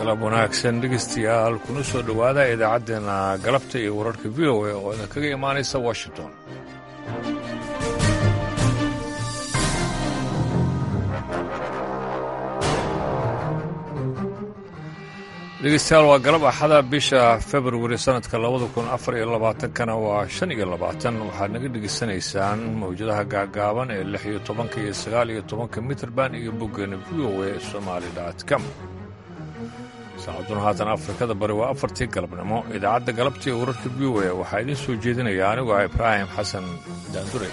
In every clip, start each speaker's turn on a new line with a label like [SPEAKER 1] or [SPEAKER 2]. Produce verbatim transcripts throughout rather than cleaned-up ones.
[SPEAKER 1] galab wanaagsan dhegeystayaal kuna soo dhowaada idaacaddeenna galabta iyo wararka v o a oo idinkaga imaanaysa washington. dhegeystayaal waa galab axada bisha februari sannadka labada kun afar iyo labaatankana waa shan iyo labaatan waxaad naga dhegeysanaysaan mawjadaha gaagaaban ee lix iyo tobanka iyo sagaal iyo tobanka mitrband iyo boggeena v o a somali dot com. saacaduna haatan afrikada bari waa afartii galabnimo. idaacadda galabta iyo wararka v o a waxaa idiin soo jeedinaya anigu ah ibraahim xasan daandure.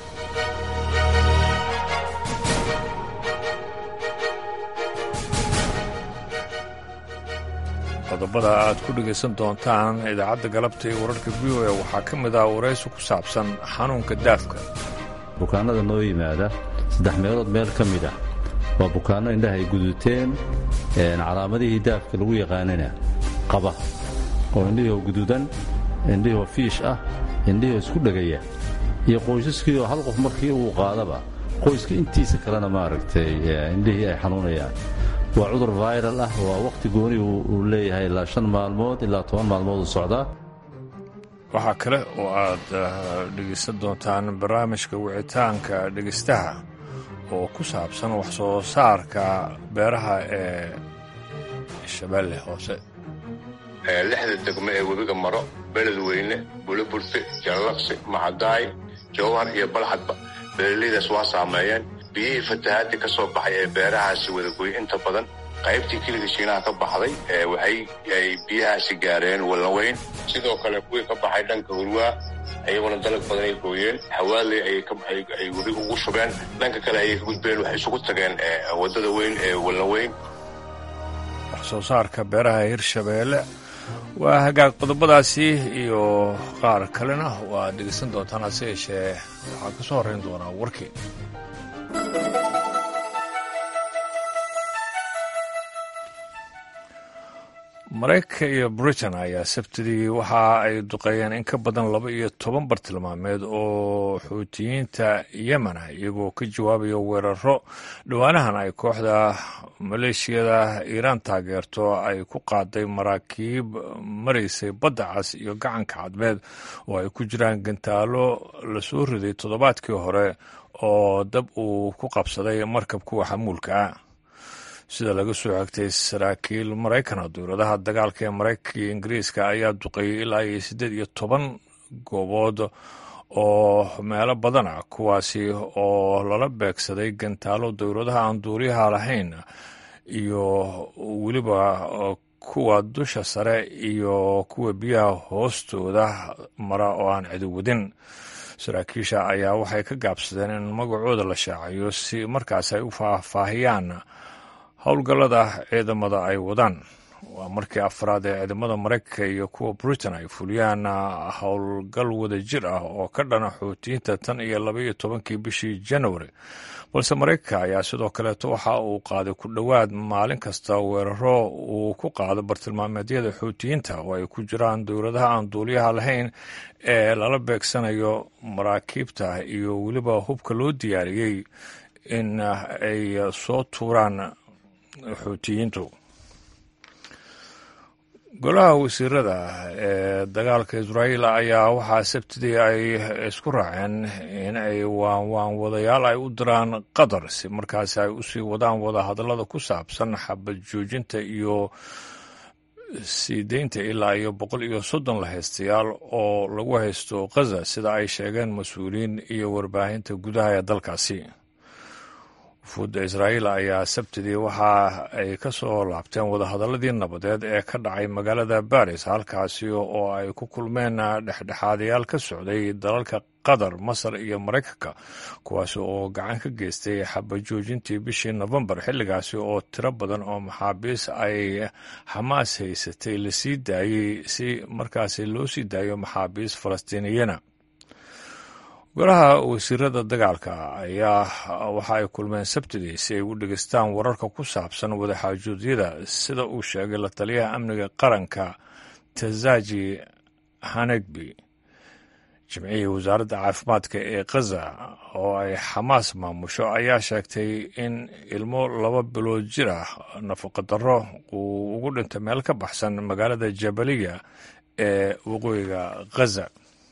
[SPEAKER 1] qodobada aad ku dhegaysan doontaan idaacadda galabta iyo wararka v o a waxaa ka mid ah waraysi ku saabsan xanuunka daafka.
[SPEAKER 2] bukaanada noo yimaada saddex meelood meel ka mid ah waa bukaanno indhaha ay guduuteen calaamadihii daafka lagu yaqaanana qaba oo indhihoo guduudan, indhihoo fiish ah, indhihoo isku dhegaya, iyo qoysaskii oo hal qof markii uu qaadaba qoyska intiisa kalena maaragtay indhihii ay xanuunayaan. waa cudur viral ah, waa wakhti gooni uu leeyahay ilaa shan maalmood ilaa toban maalmood u socdaa.
[SPEAKER 1] waxaa kale oo aad dhegaysan doontaan barnaamijka wicitaanka dhegaystaha oo ku saabsan wax soo saarka beeraha ee shabeelle hoose.
[SPEAKER 3] lixda degmo ee webiga maro, beledweyne, buliburte, jallaqsi, macadaay, jowhar iyo balxadba beeraleydaas waa saameeyeen. biyihii fatahaadii ka soo baxay ee beerahaasi wadagoy inta badan qaybtii keliga shiinaha ka baxday waxay ay biyahaasi gaareen walnaweyn. sidoo kale kuwii ka baxay dhanka hurwaa ayaguna dalag badan ay gooyeen. hawaaley ay webi ugu shubeen, dhanka kale ayay ka gudbeen, waxay isugu tageen waddada weyn ee walnaweyn.
[SPEAKER 1] wax soo saarka beeraha hirshabeelle waa hagaag. qodobadaasi iyo qaar kalena waa dhegaysan doontaan, hase yeeshee waxaa ka soo horrayn doonaa warkii. maraykanka iyo britain ayaa sabtidii waxa ay duqeeyeen in ka badan laba iyo toban bartilmaameed oo xuutiyiinta yemen ah, iyagoo ka jawaabaya weeraro dhowaanahan ay kooxda maleeshiyada iiraan taageerto ay ku qaaday maraakiib maraysay badda cas iyo gacanka cadmeed oo ay ku jiraan gantaalo la soo riday toddobaadkii hore oo dab uu ku qabsaday markab kuwa xamuulka ah. sida laga soo xigtay saraakiil maraykana, dowladaha dagaalka ee maraykanka iyo ingiriiska ayaa duqeeyey ilaa iyo siddeed iyo toban goobood oo meelo badan ah, kuwaasi oo lala beegsaday gantaalo dowladaha aan duuliyaha lahayn iyo weliba kuwa dusha sare iyo kuwa biyaha hoostooda mara oo aan cidi wadin. saraakiisha ayaa waxay ka gaabsadeen in magacooda la shaaciyo si markaas ay u faahfaahiyaan howlgallada ciidamada ay wadaan. waa markii afraad ee ciidamada maraykanka iyo kuwa britain ay fuliyaan howlgal wada jir ah oo ka dhana xuutiyiinta tan iyo laba iyo tobankii bishii januari, balse maraykanka ayaa sidoo kaleeto waxa uu qaaday ku dhowaad maalin kasta weeraro uu ku qaado bartilmaameedyada xuutiyiinta oo ay ku jiraan dowladaha aan duuliyaha lahayn ee lala beegsanayo maraakiibta iyo weliba hubka loo diyaariyey in ay soo tuuraan xuutiyiintu. golaha wasiirada ee dagaalka israa'iil ayaa waxaa sabtidii ay isku raaceen in ay waanwaan wadayaal ay u diraan qatar si markaasi ay usii wadaan wadahadallada ku saabsan xabad joojinta iyo sii deynta ilaa iyo boqol iyo soddon la haystayaal oo lagu haysto khaza, sida ay sheegeen mas-uuliyiin iyo warbaahinta gudaha ee dalkaasi. wufuudda israa'iil ayaa sabtidii waxa ay ka soo laabteen wadahadalladii nabadeed ee ka dhacay magaalada baris, halkaasi oo ay ku kulmeen dhexdhexaadayaal ka socday dalalka qatar, masar iyo maraykanka, kuwaasi oo gacan ka geystay xabajoojintii bishii nofembar, xilligaasi oo tiro badan oo maxaabiis ay xamaas haysatay la sii daayey si markaasi loo sii daayo maxaabiis falastiiniyana. golaha wasiirada dagaalka ayaa waxa ay kulmeen sabtidii si ay u dhegaystaan wararka ku saabsan wadaxaajoodyada, sida uu sheegay la taliyaha amniga qaranka tazaji hanegbi. jimcihii wasaaradda caafimaadka ee khaza oo ay xamaas maamusho ayaa sheegtay in ilmo laba bilood jir ah nafaqadarro uu ugu dhintay meel ka baxsan magaalada jabaliya ee waqooyiga khaza.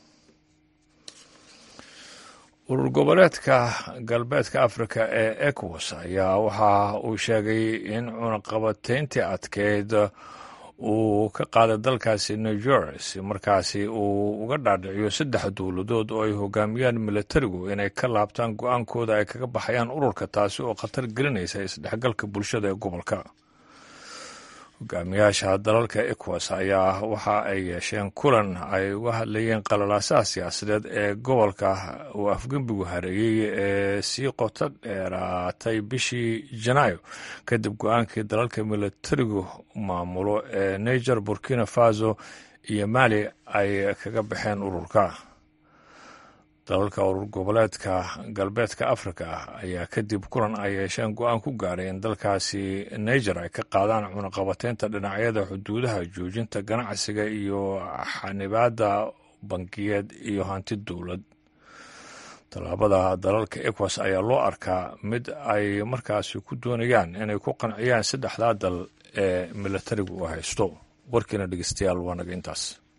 [SPEAKER 1] urur goboleedka galbeedka afrika ee ecowas ayaa waxa uu sheegay in cunaqabatayntii adkeyd uu ka qaaday dalkaasi niger si markaasi uu uga dhaadhiciyo saddex dowladood oo ay hogaamiyaan militarigu inay ka laabtaan go-aankooda ay kaga baxayaan ururka, taasi oo khatar gelinaysa isdhexgalka bulshada ee gobolka. hogaamiyaasha dalalka ecowas ayaa waxa ay yeesheen kulan ay uga hadlayeen qalalaasaha siyaasadeed ee gobolka uu afgembigu hareeyey ee sii qoto dheeraatay bishii janaayo kadib go-aankii dalalka militarigu maamulo ee niger, burkina faso iyo mali ay kaga baxeen ururka. dalalka urur goboleedka galbeedka afrika ayaa kadib kulan ay yeesheen go-aan ku gaaray in dalkaasi niger ay ka qaadaan cunaqabataynta dhinacyada xuduudaha, joojinta ganacsiga iyo xanibaadda bangiyeed iyo hanti dowlad. tallaabada dalalka ecowas ayaa loo arkaa mid ay markaasi ku doonayaan inay ku qanciyaan saddexdaa dal ee militarigu u haysto. warkiina dhegeystayaal waa naga intaas.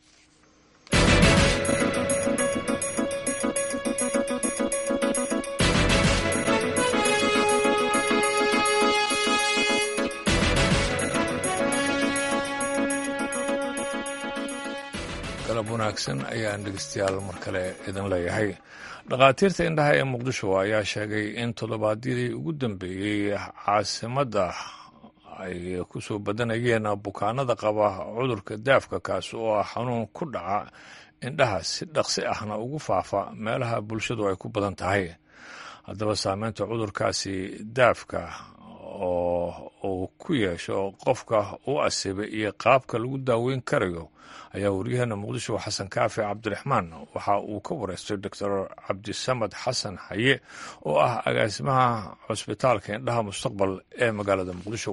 [SPEAKER 1] galab wanaagsan ayaan dhegeystayaal mar kale idin leeyahay. dhakhaatiirta indhaha ee muqdisho ayaa sheegay in toddobaadyadii ugu dambeeyey caasimadda ay ku soo badanayeen bukaanada qaba cudurka daafka, kaas oo ah xanuun ku dhaca indhaha si dhaqsi ahna ugu faafa meelaha bulshadu ay ku badan tahay. haddaba saameynta cudurkaasi daafka oo uu ku yeesho qofka u asiibay iyo qaabka lagu daaweyn karayo ayaa waryaheena muqdisho xasan kaafi cabdiraxmaan waxa uu ka wareystay doctor cabdisamad xasan haye oo ah agaasimaha cusbitaalka indhaha mustaqbal ee magaalada muqdisho.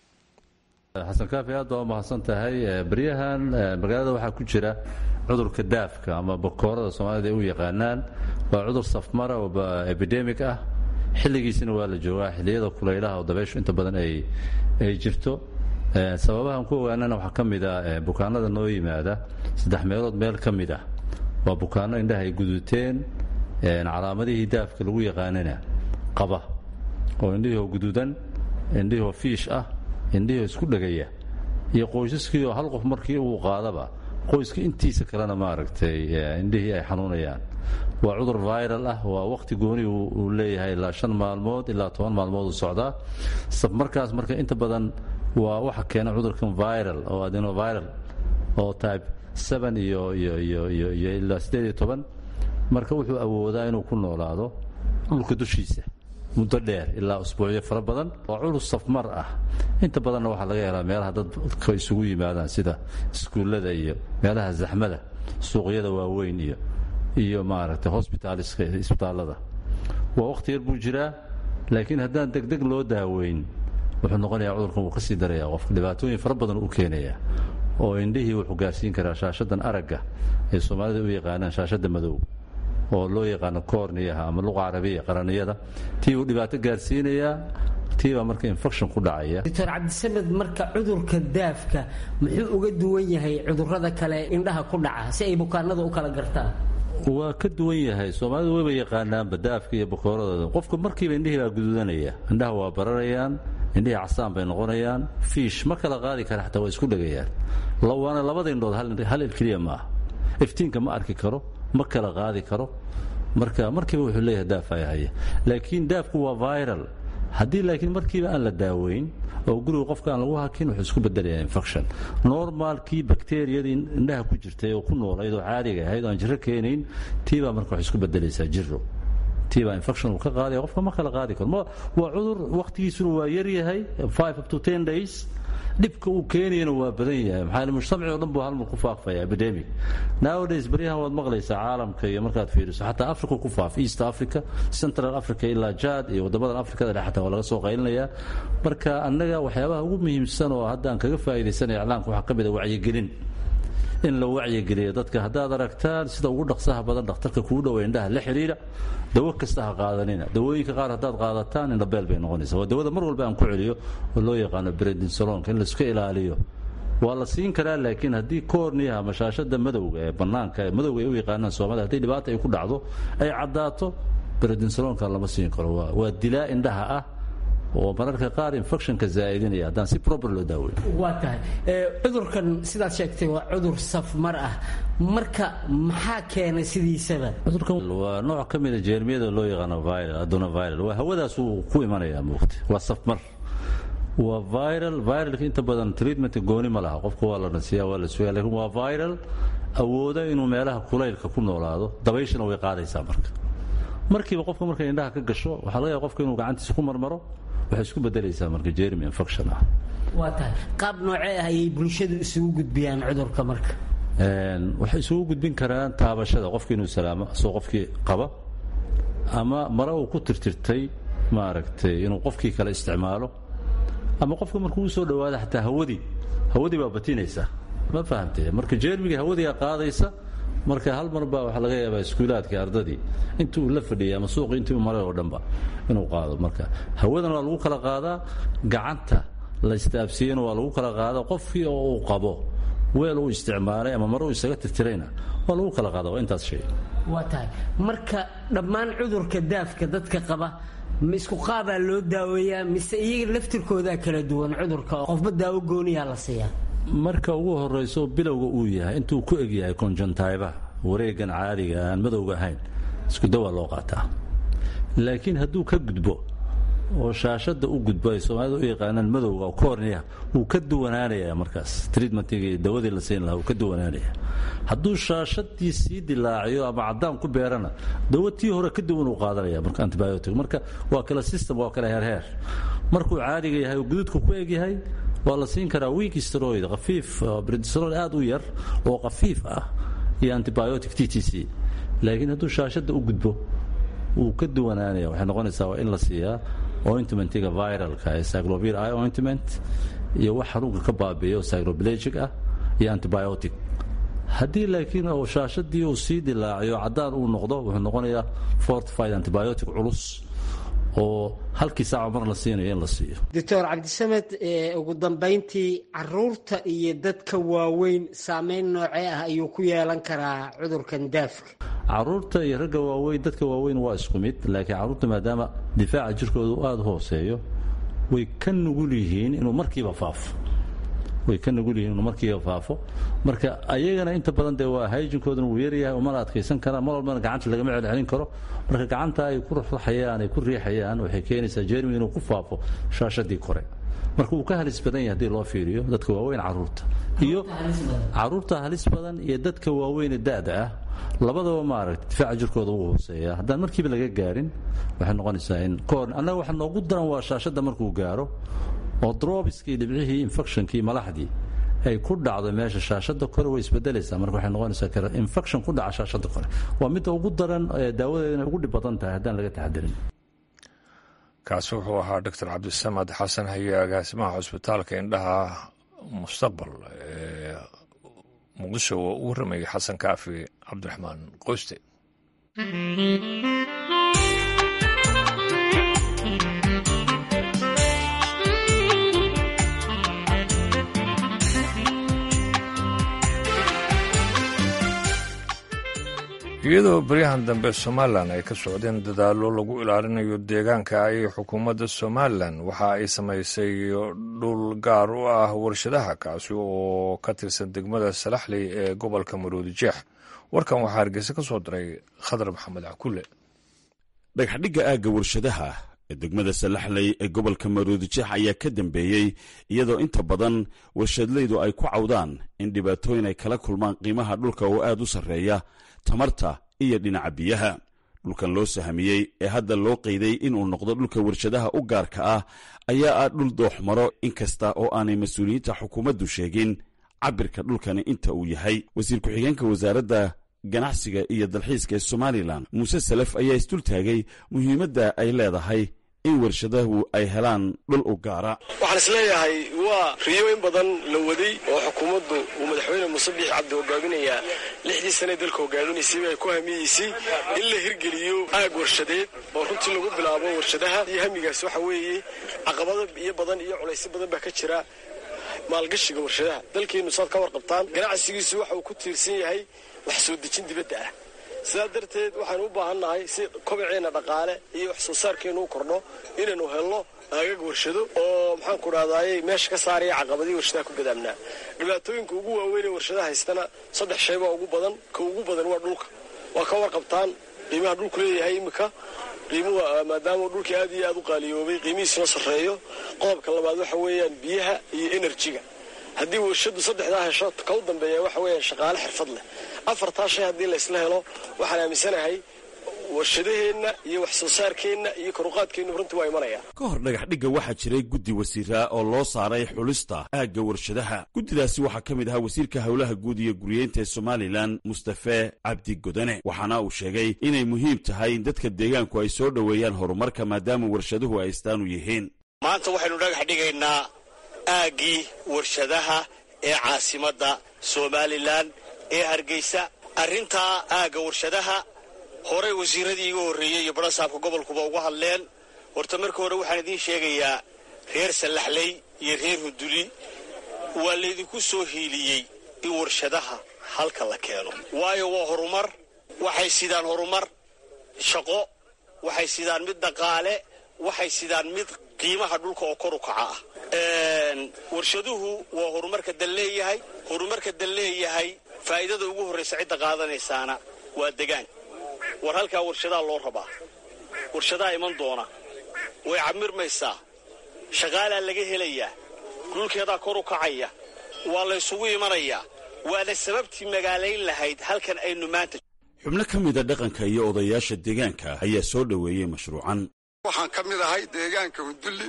[SPEAKER 2] xasan kaafi aad baa u mahadsan tahay. baryahan magaalada waxaa ku jira cudurka daafka ama bakoorada soomaalida ay u yaqaanaan. waa cudur safmara oo epidemic ah, xilligiisina waa la joogaa, xilliyada kulaylaha oo dabeyshu inta badan ay ay jirto. sababahan ku ogaanana waxaa ka mid ah bukaanada noo yimaada saddex meelood meel ka mid ah waa bukaano indhaha ay guduteen, calaamadihii daafka lagu yaqaanana qaba, oo indhihoo guduudan, indhihoo fiish ah, indhihoo isku dhegaya, iyo qoysaskii oo hal qof markii uu qaadaba qoyska intiisa kalena maaragtay indhihii ay xanuunayaan. waa cudur viral ah, waa waqti gooni uu leeyahay ilaa shan maalmood ilaa toban maalmood u socdaa. markaas marka inta badan waa waxa keena cudurkan viral oo adenoviral oo type seven iyo iyo iyo iyo iyo ilaa siddeed iyo toban. marka wuxuu awoodaa inuu ku noolaado dhulka dushiisa muddo dheer ilaa usbuucyo fara badan. waa cudur safmar ah, inta badanna waxaa laga helaa meelaha dadka isugu yimaadaan sida iskuullada iyo meelaha zaxmada, suuqyada waaweyn iyo iyo maaragtay hospitaliska isbitaallada. waa waqti yar buu jiraa, laakiin haddaan degdeg loo daaweyn wuxuu noqonayaa cudurkan wuu ka sii darayaa qofka, dhibaatooyin fara badan u keenaya oo indhihii wuxuu gaarsiin karaa shaashadan aragga ee soomaalida u yaqaanaan shaashadda madow oo loo yaqaano koorniyaha ama luqa carabiya qaraniyada. tii uu dhibaato gaarsiinayaa, tii baa marka infection ku dhacaya.
[SPEAKER 4] doctor cabdisamed, marka cudurka daafka muxuu uga duwan yahay cudurrada kale indhaha ku dhaca si ay bukaanada u kala gartaan?
[SPEAKER 2] waa ka duwan yahay. soomaalidu wayba yaqaanaanba daafka iyo bakooradooda. qofka markiiba indhihii baa guduudanaya, indhaha waa bararayaan, indhihii casaan bay noqonayaan, fiish ma kala qaadi kara, xataa waa isku dhegayaan. waana labada indhood hal il keliya ma ah, iftiinka ma arki karo, ma kala qaadi karo. marka markiiba wuxuu leeyahay daafaya haya. laakiin daafku waa viral. haddii laakiin markiiba aan la daaweyn oo guriga qofka aan lagu hakin wuxuu isku bedelayaa infection. normaalkii bakteeriyadii indhaha ku jirtay oo ku noolayd oo caadiga ahayd oo aan jirro keenayn, tiibaa marka waxay isku bedelaysaa jiro. tiibaa infection uu ka qaadaya, qofka ma kala qaadi karo. waa cudur waqtigiisuna waa yar yahay, five up to ten days. dhibka uu keenayana waa badan yahay. maxaa mujtamaci oo dhan buu hal mar ku faafaya epidemic. nowadays baryahan waad maqlaysaa caalamka iyo markaad fiiriso xataa africa ku faaf, east africa, central africa ilaa jad iyo waddamadan afrikada dhex xataa waa laga soo qaylinayaa. marka annaga waxyaabaha ugu muhiimsan oo hadda aan kaga faa'iidaysanaya iclaanka waxaa ka mid a wacyigelin in la wacyigeliyo dadka haddaad aragtaan sida ugu dhaqsaha badan dhakhtarka kuu dhowa indhaha la xidhiidha dawo kasta ha qaadanina dawooyinka qaar haddaad qaadataan indhabeel bay noqonaysaa waa dawada mar walba aan ku celiyo oo loo yaqaano prednisolonka in laiska ilaaliyo waa la siin karaa laakiin haddii koorniyaha ama shaashada madowga ee bannaanka ee madowga ay u yaqaanaan soomaalida haddii dhibaata ay ku dhacdo ay caddaato prednisolonka lama siin karo waa dilaa indhaha ah oo mararka qaar infectionka zaa'idinaya haddaan si proper loo daaweyn
[SPEAKER 4] waa tahay cudurkan sidaad sheegtay waa cudur safmar ah marka maxaa keenay sidiisaba
[SPEAKER 2] cudurkan waa nooc ka mid a jeermiyada loo yaqaano viral adenoviral waa hawadaas uu ku imanayaa muugta waa safmar waa viral viralka inta badan treatment gooni ma laha qofka waa la nasiyaa waa la sugaa laakiin waa viral awooda inuu meelaha kulaylka ku noolaado dabayshana way qaadaysaa marka markiiba qofka markay indhaha ka gasho waxaa laga yaaba qofka inuu gacantiisa ku marmaro waxay isku bedelaysaa marka jermy infection ah
[SPEAKER 4] waa tahay qaab noocee ah ayay bulshadu isugu gudbiyaan cudurka marka
[SPEAKER 2] waxay isugu gudbin karaan taabashada qofka inuu salaamo soo qofkii qaba ama mara uu ku tirtirtay maaragtay inuu qofkii kale isticmaalo ama qofka markuu soo dhawaado xataa hawadii hawadii baa batinaysa ma fahamtay marka jermiga hawadii qaadaysa marka hal mar baa waxa laga yaabaa iskuulaadka ardadii intuu la fadhiyay ama suuq intuu maray oo dhanba inuu qaado marka hawadan waa lagu kala qaadaa gacanta la istaabsiiyana waa lagu kala qaadaa qofkii oo uu qabo weel uu isticmaalay ama mar uu isaga tirtirayna waa lagu kala qaadaa waa intaas shay
[SPEAKER 4] waa tahay marka dhammaan cudurka daafka dadka qaba ma isku qaabaa loo daaweeyaa mise iyaga laftirkoodaa kala duwan cudurka oo qofba daawo gooniyaa la siiyaa
[SPEAKER 2] marka ugu horeyso bilowga uu yahay intuu ku eg yahay conjunctiva wareegan caadiga aan madowga ahayn isku dawa loo qaataa laakiin hadduu ka gudbo oo shaashada u gudbo ay Soomaalidu u yaqaanaan madowga oo cornea uu ka duwanaanaya markaas treatmentiga dawadii la siin lahaa uu ka duwanaanaya hadduu shaashadii sii dilaaciyo ama cadaan ku beerana dawadii hore ka duwan uu qaadanaya marka antibiotic marka waa kala system waa kala heer heer markuu caadiga yahay oo gududku ku eg yahay waa la siin karaa weak steroid khafiif prednisolone aad u yar oo khafiif ah iyo antibiotic T T C laakiin hadduu shaashada u gudbo uu ka duwanaanaya waxay noqonaysaa waa in la siiyaa ointmentiga viralka ee cyclovir eye ointment iyo wax xanuunka ka baabi'iyo cycloplegic ah iyo antibiotic haddii laakiin oo shaashadii uu sii dilaaciyo cadaan uu noqdo wuxuu noqonayaa fortified antibiotic culus oo halkii saac mar la siinayo in la siiyo
[SPEAKER 4] doctor cabdisamed ugu dambeyntii caruurta iyo dadka waaweyn saameyn noocee ah ayuu ku yeelan karaa cudurkan daafka
[SPEAKER 2] caruurta iyo ragga waaweyn dadka waaweyn waa isku mid laakiin caruurta maadaama difaaca jirkoodu aad hooseeyo way ka nugul yihiin inuu markiiba faafo way ka nugul yihiin inuu markiiba faafo marka ayagana inta badan dee waa hygiene-kooduna wuu yaryahay umana adkaysan karaan mar walbana gacanta lagama celcelin karo marka gacanta ay ku ruxayaan ay ku riixayaan waxay keenaysaa jermi inuu ku faafo shaashadii kore marka uu ka halis badan yahay haddii loo fiiriyo dadka waaweyn caruurta iyo caruurta halis badan iyo dadka waaweyn da'da ah labadaba maaragtay difaaca jirkooda uu hooseeya haddaan markiiba laga gaarin waxay noqonaysaa in koor annaga waxa noogu daran waa shaashada markuu gaaro oo drobiskii dhibcihii infectionkii malaxdii ay ku dhacdo meesha shaashada kore way isbedelaysaa marka waxay noqonaysaa infection ku dhaca shaashada kore waa midda ugu daran daawadeedana ugu dhib badan tahay haddaan laga taxadirin
[SPEAKER 1] kaasi wuxuu ahaa doctor cabdisamad xasan haye agaasimaha cusbitaalka indhaha mustaqbal ee muqdisho oo u warramayay xasan kaafi cabdiraxmaan qoyste iyadoo baryahan dambe somalilan ay ka socdeen dadaallo lagu ilaalinayo deegaanka ayay xukuumadda somalilan waxa ay samaysay dhul gaar u ah warshadaha kaasi oo ka tirsan degmada salaxley ee gobolka maroodi jeex warkan waxaa hargeysa ka soo diray khadar maxamed cakulle
[SPEAKER 5] dhagxadhigga aagga warshadaha ee degmada salaxley ee gobolka maroodi jeex ayaa ka dambeeyey iyadoo inta badan warshadleydu ay ku cawdaan in dhibaatooyin ay kala kulmaan qiimaha dhulka oo aad u sarreeya tamarta iyo dhinaca biyaha dhulkan loo sahamiyey ee hadda loo qeyday inuu noqdo dhulka warshadaha u gaarka ah ayaa ah dhul dooxmaro inkasta oo aanay mas-uuliyiinta xukuumaddu sheegin cabirka dhulkani inta uu yahay wasiir ku-xigeenka wasaaradda ganacsiga iyo dalxiiska ee somalilan muuse salef ayaa isdultaagay muhiimadda ay leedahay in warshadahu ay helaan dhul u gaara.
[SPEAKER 6] waxaan isleeyahay waa riyo in badan la waday oo xukuumaddu uu madaxweyne Muuse Biixi Cabdi hogaaminayaa lixdii sane dalka hogaaminaysay ay ku hamiyeysay in la hirgeliyo aag warshadeed oo runtii lagu bilaabo warshadaha iyo hamigaas waxa weeye caqabado iyo badan iyo culays badan baa ka jira maalgashiga warshadaha dalkeenu saad ka warqabtaan ganacsigiisu waxa uu ku tiirsan yahay wax soo dejin dibadda ah sidaa darteed waxaanu u baahannahay si kobaceena dhaqaale iyo wax soo saarkeenu u kordho inaynu helno aagag warshado oo maxaan ku dhahdaayey meesha ka saaraya caqabadii warshadaha ku gadaamnaa dhibaatooyinka ugu waaweyn ee warshadaha haystana saddex shay baa ugu badan ka ugu badan waa dhulka waa ka warqabtaan qiimaha dhulku leeyahay imika qiimuhu maadaama dhulkii aad iyo aad u qaaliyoobay qiimihiisuna sarreeyo qodobka labaad waxa weeyaan biyaha iyo enerjiga haddii warshadu saddexdaa hesho ka u dambeeya waxa weeyaan shaqaale xirfad leh afartaa shay haddii la isla helo waxaan aaminsanahay warshadaheenna iyo wax soo saarkeenna iyo koruqaadkeennu runtii waa imanaya.
[SPEAKER 5] ka hor dhagaxdhigga waxaa jiray guddi wasiiraa oo loo saaray xulista aagga warshadaha. guddidaasi waxaa ka mid ahaa wasiirka howlaha guud iyo guriyeynta ee somalilan mustafe cabdi godane waxaana uu sheegay inay muhiim tahay in dadka deegaanku ay soo dhoweeyaan horumarka maadaama warshaduhu ay istaanu yihiin.
[SPEAKER 7] maanta waxaynu dhagax dhigaynaa aaggii warshadaha ee caasimadda somalilan ee hargeysa. arrintaa aagga warshadaha horey wasiiradii iga horreeyey iyo barasaabka gobolkuba uga hadleen. horta marka hore waxaan idiin sheegayaa reer sallaxley iyo reer hunduli waa laydinku soo hiiliyey in warshadaha halka la keeno waayo waa horumar waxay sidaan horumar shaqo waxay sidaan mid dhaqaale waxay sidaan mid qiimaha dhulka oo kor u kaca ah. warshaduhu waa horumarka dal leeyahay horumarka dal leeyahay faa'iidada ugu horraysa cidda qaadanaysaana waa degaan. war halkaa warshadaa loo rabaa warshadaa iman doona way camirmaysaa shaqaalaa laga helayaa dhulkeedaa kor u kacaya waa la ysugu imanayaa waana sababtii magaalayn lahayd halkan aynu maanta.
[SPEAKER 5] xubno ka mida dhaqanka iyo odayaasha deegaanka ayaa soo dhoweeyey mashruucan.
[SPEAKER 8] waxaan ka mid ahay deegaanka hundulli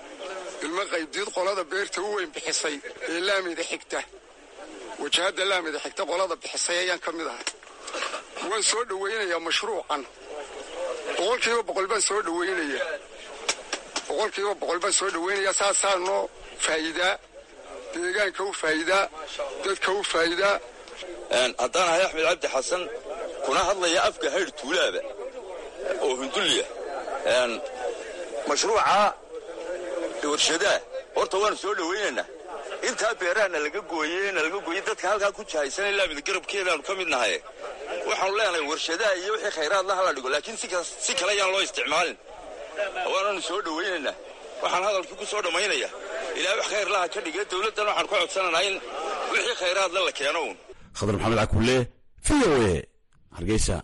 [SPEAKER 8] ilmo qaybdiid qolada beerta u weyn bixisay ee laamida xigta wajahadda laamida xigta qolada bixisay ayaan ka mid ahay. waan soo dhowaynayaa mashruucan boqolkiiba boqol baan soo dhowaynaya boqolkiiba boqol baan soo dhowaynayaa saasaa noo faa'iidaa deegaanka u faa'iidaa dadka u faa'iidaa.
[SPEAKER 9] haddaan ahay axmed cabdi xasan kuna hadlaya afka haydh tuulaaba oo hundulliya mashruuca warshadaha horta waanu soo dhowaynaynaa. intaa beerahana laga gooyey na laga gooyey dadka halkaa ku jahaysanay laamida garabkeedaanu ka mid nahay. waxaanu leenahay warshadaha iyo wixii khayraad la hala dhigo laakiin si kale ayaan loo isticmaalin. waananu soo dhowaynaynaa. waxaan hadalkii ku soo dhammaynaya ilaa wax khayr laha ka dhigay dowladdan waxaan ku codsanaynaa in wixii khayraadla la keeno uun.
[SPEAKER 5] khadar maxamed cakulle v o a hargeysa.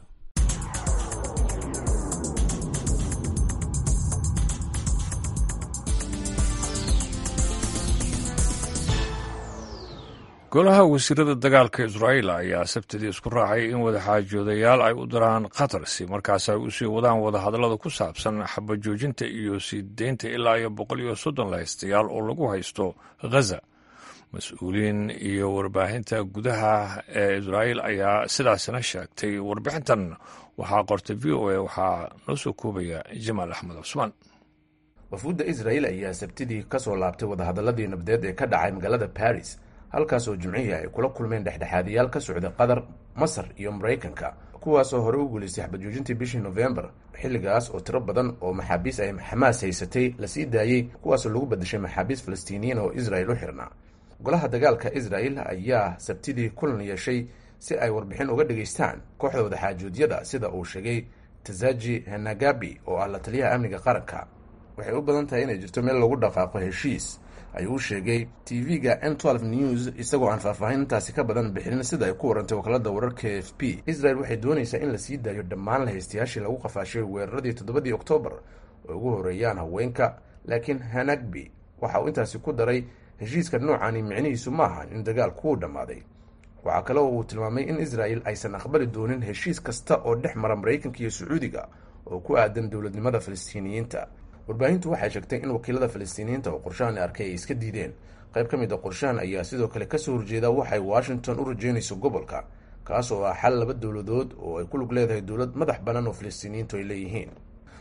[SPEAKER 1] golaha wasiirada dagaalka israa'iil ayaa sabtidii isku raacay in wadaxaajoodayaal ay u diraan qatar si markaas ay u sii wadaan wadahadallada ku saabsan xabajoojinta iyo sii deynta ilaa iyo boqol iyo soddon lahaystayaal oo lagu haysto ghaza. mas-uuliyiin iyo warbaahinta gudaha ee israa'iil ayaa sidaasina sheegtay. warbixintan waxaa qortay v o a waxaa noo soo koobaya jamaal axmed cusmaan.
[SPEAKER 10] wafuudda israa'iil ayaa sabtidii ka soo laabtay wadahadalladii nabdeed ee ka dhacay magaalada baris halkaasoo jimcihii ay kula kulmeen dhexdhexaadiyaal ka socda qatar, masar iyo maraykanka kuwaasoo hore u guulaystay xabajoojintii bishii nofembar. xilligaas oo tiro badan oo maxaabiis ay xamaas haysatay lasii daayey kuwaasoo lagu badashay maxaabiis falastiiniyiin oo israa'il u xirnaa. golaha dagaalka israa'il ayaa sabtidii kulan yeeshay si ay warbixin uga dhageystaan kooxda wadaxaajoodyada sida uu sheegay tazaji henagabi oo ah la taliyaha amniga qaranka. waxay u badan tahay inay jirto meel lagu dhaqaaqo heshiis ayuu u sheegay t v-ga n twelve news isagoo aan faahfaahintaasi ka badan bixinin sida ay ku warantay wakaalada wararka k f p. israel waxay doonaysaa in la sii daayo dhammaan lahaystayaashii lagu qafaashay weeraradii toddobadii oktoobar oo ugu horeeyaan haweenka, laakiin hanagbi waxa uu intaasi ku daray heshiiska noocani micnihiisu maaha in dagaalku uu dhammaaday. waxaa kale oo uu tilmaamay in israel aysan aqbali doonin heshiis kasta oo dhex mara maraykanka iyo sacuudiga oo ku aadan dowladnimada falastiiniyiinta. warbaahintu waxay sheegtay in wakiilada falastiiniyiinta oo qorshahan arkay ay iska diideen. qayb ka mid a qorshahan ayaa sidoo kale kasoo horjeeda waxay washington u rajeynayso gobolka kaas oo ah xal laba dowladood oo ay ku lug leedahay dowlad madax bannaan oo falastiiniyiintu ay leeyihiin.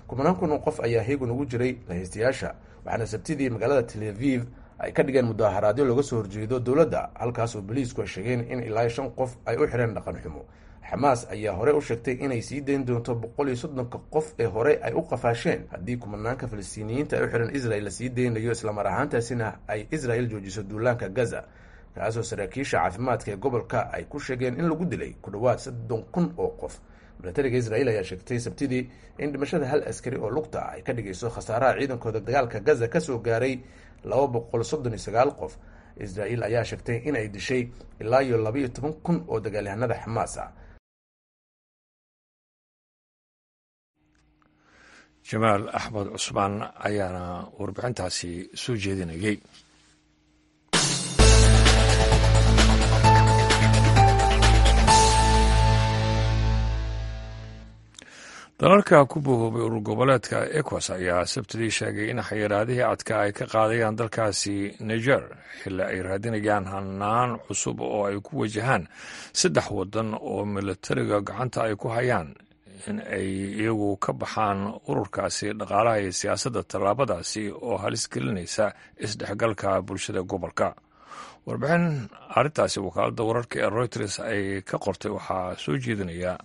[SPEAKER 10] kumanaan kun oo qof ayaa heegan ugu jiray lahaystayaasha waxaana sabtidii magaalada tel aviv ay ka dhigeen mudaharaadyo looga soo horjeedo dowladda halkaasoo boliisku ay sheegeen in ilaa shan qof ay u xidheen dhaqan xumo xamaas ayaa hore u sheegtay inay sii dayn doonto boqol iyo soddonka qof ee hore ay u qafaasheen haddii kumanaanka falastiiniyiinta ay u xidhan israel la sii daynayo islamar ahaantaasina ay israel joojiso duulaanka gaza kaasoo saraakiisha caafimaadka ee gobolka ay ku sheegeen in lagu dilay ku dhowaad soddon kun oo qof milatariga israel ayaa sheegtay sabtidii in dhimashada hal askari oo lugta ah ay ka dhigayso khasaaraha ciidankooda dagaalka gaza kasoo gaaray laba boqol soddon iyo sagaal qof israel ayaa sheegtay in ay dishay ilaa iyo laba iyo toban kun oo dagaalyahanada xamaas ah.
[SPEAKER 1] jamaal axmed cusmaan ayaana warbixintaasi soo jeedinayay. dalalka ku bohoobay urur goboleedka ecos ayaa sabtidii sheegay in xayiraadihii adka ay ka qaadayaan dalkaasi niger xilli ay raadinayaan hanaan cusub oo ay ku wajahaan saddex waddan oo milatariga gacanta ay ku hayaan in ay iyagu ka baxaan ururkaasi dhaqaalaha iyo siyaasadda tallaabadaasi oo halis gelinaysa isdhexgalka bulshada gobolka. warbixin arrintaasi wakaaladda wararka ee reuters ay ka qortay waxaa soo jeedinaya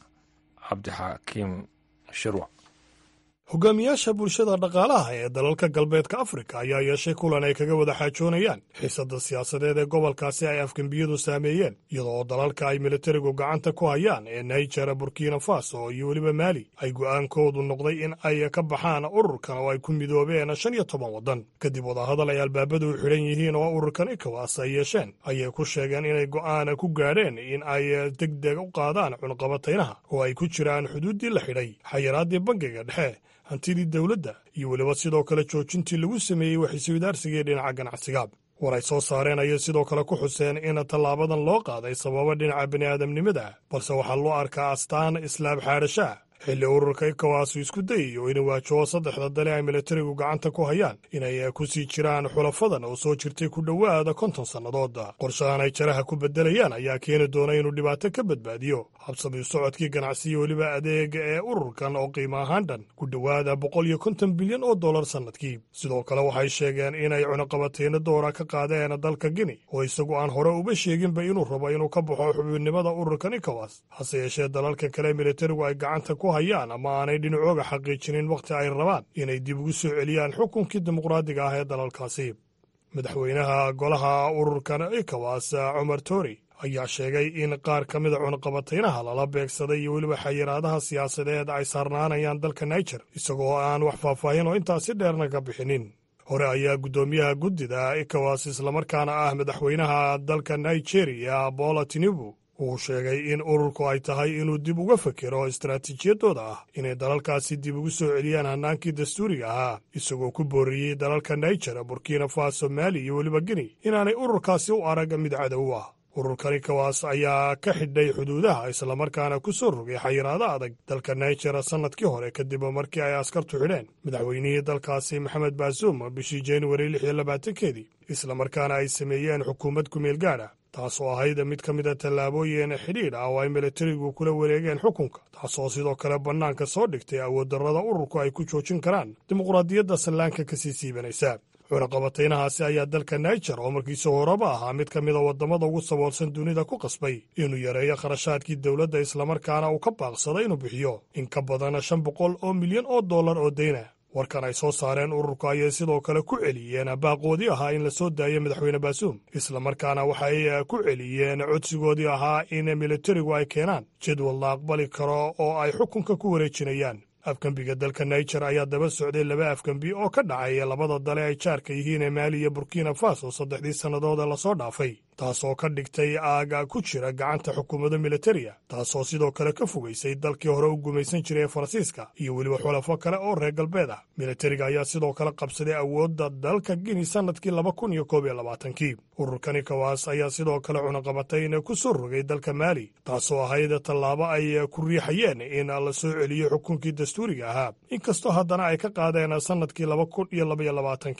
[SPEAKER 1] cabdixakiim shirwac.
[SPEAKER 11] hogaamiyaasha bulshada dhaqaalaha ee dalalka galbeedka afrika ayaa yeeshay kulan ay kaga wada xaajoonayaan xiisadda siyaasadeed ee gobolkaasi ay afgembiyadu saameeyeen iyadoo dalalka ay militarigu gacanta ku hayaan ee niger burkina faso iyo weliba maali ay go'aankoodu noqday in ay ka baxaan ururkan oo ay ku midoobeen shan iyo toban waddan kadib wadahadal ay albaabadu u xidhan yihiin oo ururkan ikowas ay yeesheen ayay ku sheegeen inay go'aan ku gaadheen in ay deg deg u qaadaan cunqabataynaha oo ay ku jiraan xuduuddii la xidhay xayiraaddii bangiga dhexe hantidii dowladda iyo weliba sidoo kale joojintii lagu sameeyey waxiswadaarsigii dhinaca ganacsiga. war ay soo saareen ayay sidoo kale ku xuseen in tallaabadan loo qaaday sababa dhinaca bini'aadamnimada balse waxaa loo arkaa astaan islaam xaadhashaa xilli ururka ikowas isku dayayo inuu waajaho saddexda dale ay militarigu gacanta ku hayaan inay ku sii jiraan xulafadan oo soo jirtay ku dhowaada konton sannadood. qorshahan ay jaraha ku beddelayaan ayaa keeni doona inuu dhibaato ka badbaadiyo habsami socodkii ganacsiyo weliba adeega ee ururkan oo qiimo ahaan dhan ku dhowaada boqol iyo konton bilyan oo dollar sannadkii. sidoo kale waxay sheegeen inay cunuqabatayno doora ka qaadeen dalka gini oo isagu aan hore uba sheeginba inuu rabo inuu ka baxo xubinimada ururkan ikowas hase yeeshee dalalka kale militarigu ay gacanta ku hayaan ama aanay dhinacooga xaqiijinin wakhti ay rabaan inay dib ugu soo celiyaan xukunkii dimuqraadiga ah ee dalalkaasi. madaxweynaha golaha ururkan ikowas cumar tori ayaa sheegay in qaar ka mida cunaqabataynaha lala beegsaday iyo weliba xayiraadaha siyaasadeed ay saarnaanayaan dalka niger isagoo aan wax faahfaahin oo intaasi dheerna ka bixinin. hore ayaa guddoomiyaha guddida ikowas islamarkaana ah madaxweynaha dalka nigeria bola tinubu uu sheegay in ururku ay tahay inuu dib uga fekero istaraatiijiyadooda ah inay dalalkaasi dib ugu soo celiyaan hannaankii dastuuriga ahaa isagoo ku booriyey dalalka niger burkina faso maali iyo weliba gini inaanay ururkaasi u arag mid cadow ah. ururkan ikowas ayaa ka xidhay xuduudaha islamarkaana ku soo rogay xayiraado adag dalka niger sannadkii hore kadib markii ay askartu xidheen madaxweynihii dalkaasi maxamed baasuum bishii januari lix iyo labaatankeedii islamarkaana ay sameeyeen xukuumad kumeel gaadha taasoo ahayd mid ka mida tallaabooyin xidhiidh ah oo ay militarigu kula wareegeen xukunka taasoo sidoo kale bannaanka soo dhigtay awooddarrada ururku ay ku joojin karaan dimuqraadiyadda sallaanka ka sii siibanaysa. cunaqabataynahaasi ayaa dalka niger oo markiisa horeba ahaa mid ka mida waddamada ugu saboolsan dunida ku qasbay inuu yareeyo kharashaadkii dowladda islamarkaana uu ka baaqsaday inuu bixiyo in ka badan shan boqol oo milyan oo dollar oo deyna. warkan ay soo saareen ururka ayay sidoo kale ku celiyeen baaqoodii ahaa in la soo daayo madaxweyne baasuum islamarkaana waxay ku celiyeen codsigoodii ahaa in militarigu ay keenaan jadwal la aqbali karo oo ay xukunka ku wareejinayaan. afgembiga dalka niger ayaa daba socday laba afgembi oo ka dhacay labada dale ay jaarka yihiin ee maali iyo burkina faso saddexdii sannadood ee lasoo dhaafay taasoo ka dhigtay aaga ku jira gacanta xukuumadda militariga taasoo sidoo kale ka fogaysay dalkii hore u gumaysan jiray ee faransiiska iyo weliba xulafo kale oo reer galbeed ah. militariga ayaa sidoo kale qabsaday awoodda dalka gini sannadkii laba kun iyo koob iyo labaatankii. ururkan ikowas ayaa sidoo kale cunaqabatayn ku soo rogay dalka maali taasoo ahayd tallaabo ay ku riixayeen in la soo celiyo xukunkii dastuuriga ahaa inkastoo haddana ay ka qaadeen sannadkii laba kun iyo labaiyo labaatankii.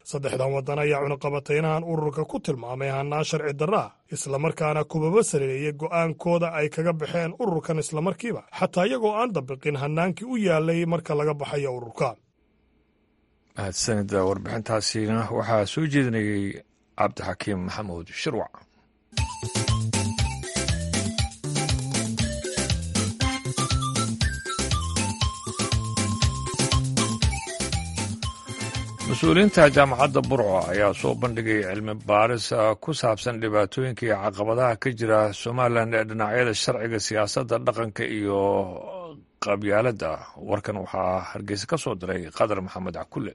[SPEAKER 11] saddexdan waddan ayaa cunaqabataynahan ururka ku tilmaamay hannaan sharci darra ah islamarkaana kubaba saleeyey go'aankooda ay kaga baxeen ururkan islamarkiiba xataa iyagoo aan dabiqin hannaankii u yaalay marka laga baxayo ururka.
[SPEAKER 1] mahadsanida warbixintaasina waxaa soo jeedinayey cabdixakiim maxamuud shirwac. mas-uuliyiinta jaamacadda burco ayaa soo bandhigay cilmi baaris ku saabsan dhibaatooyinka iyo caqabadaha ka jira somalilan ee dhinacyada sharciga siyaasadda dhaqanka iyo qabyaaladda. warkan waxaa hargeysa ka soo diray qadar maxamed cakulle.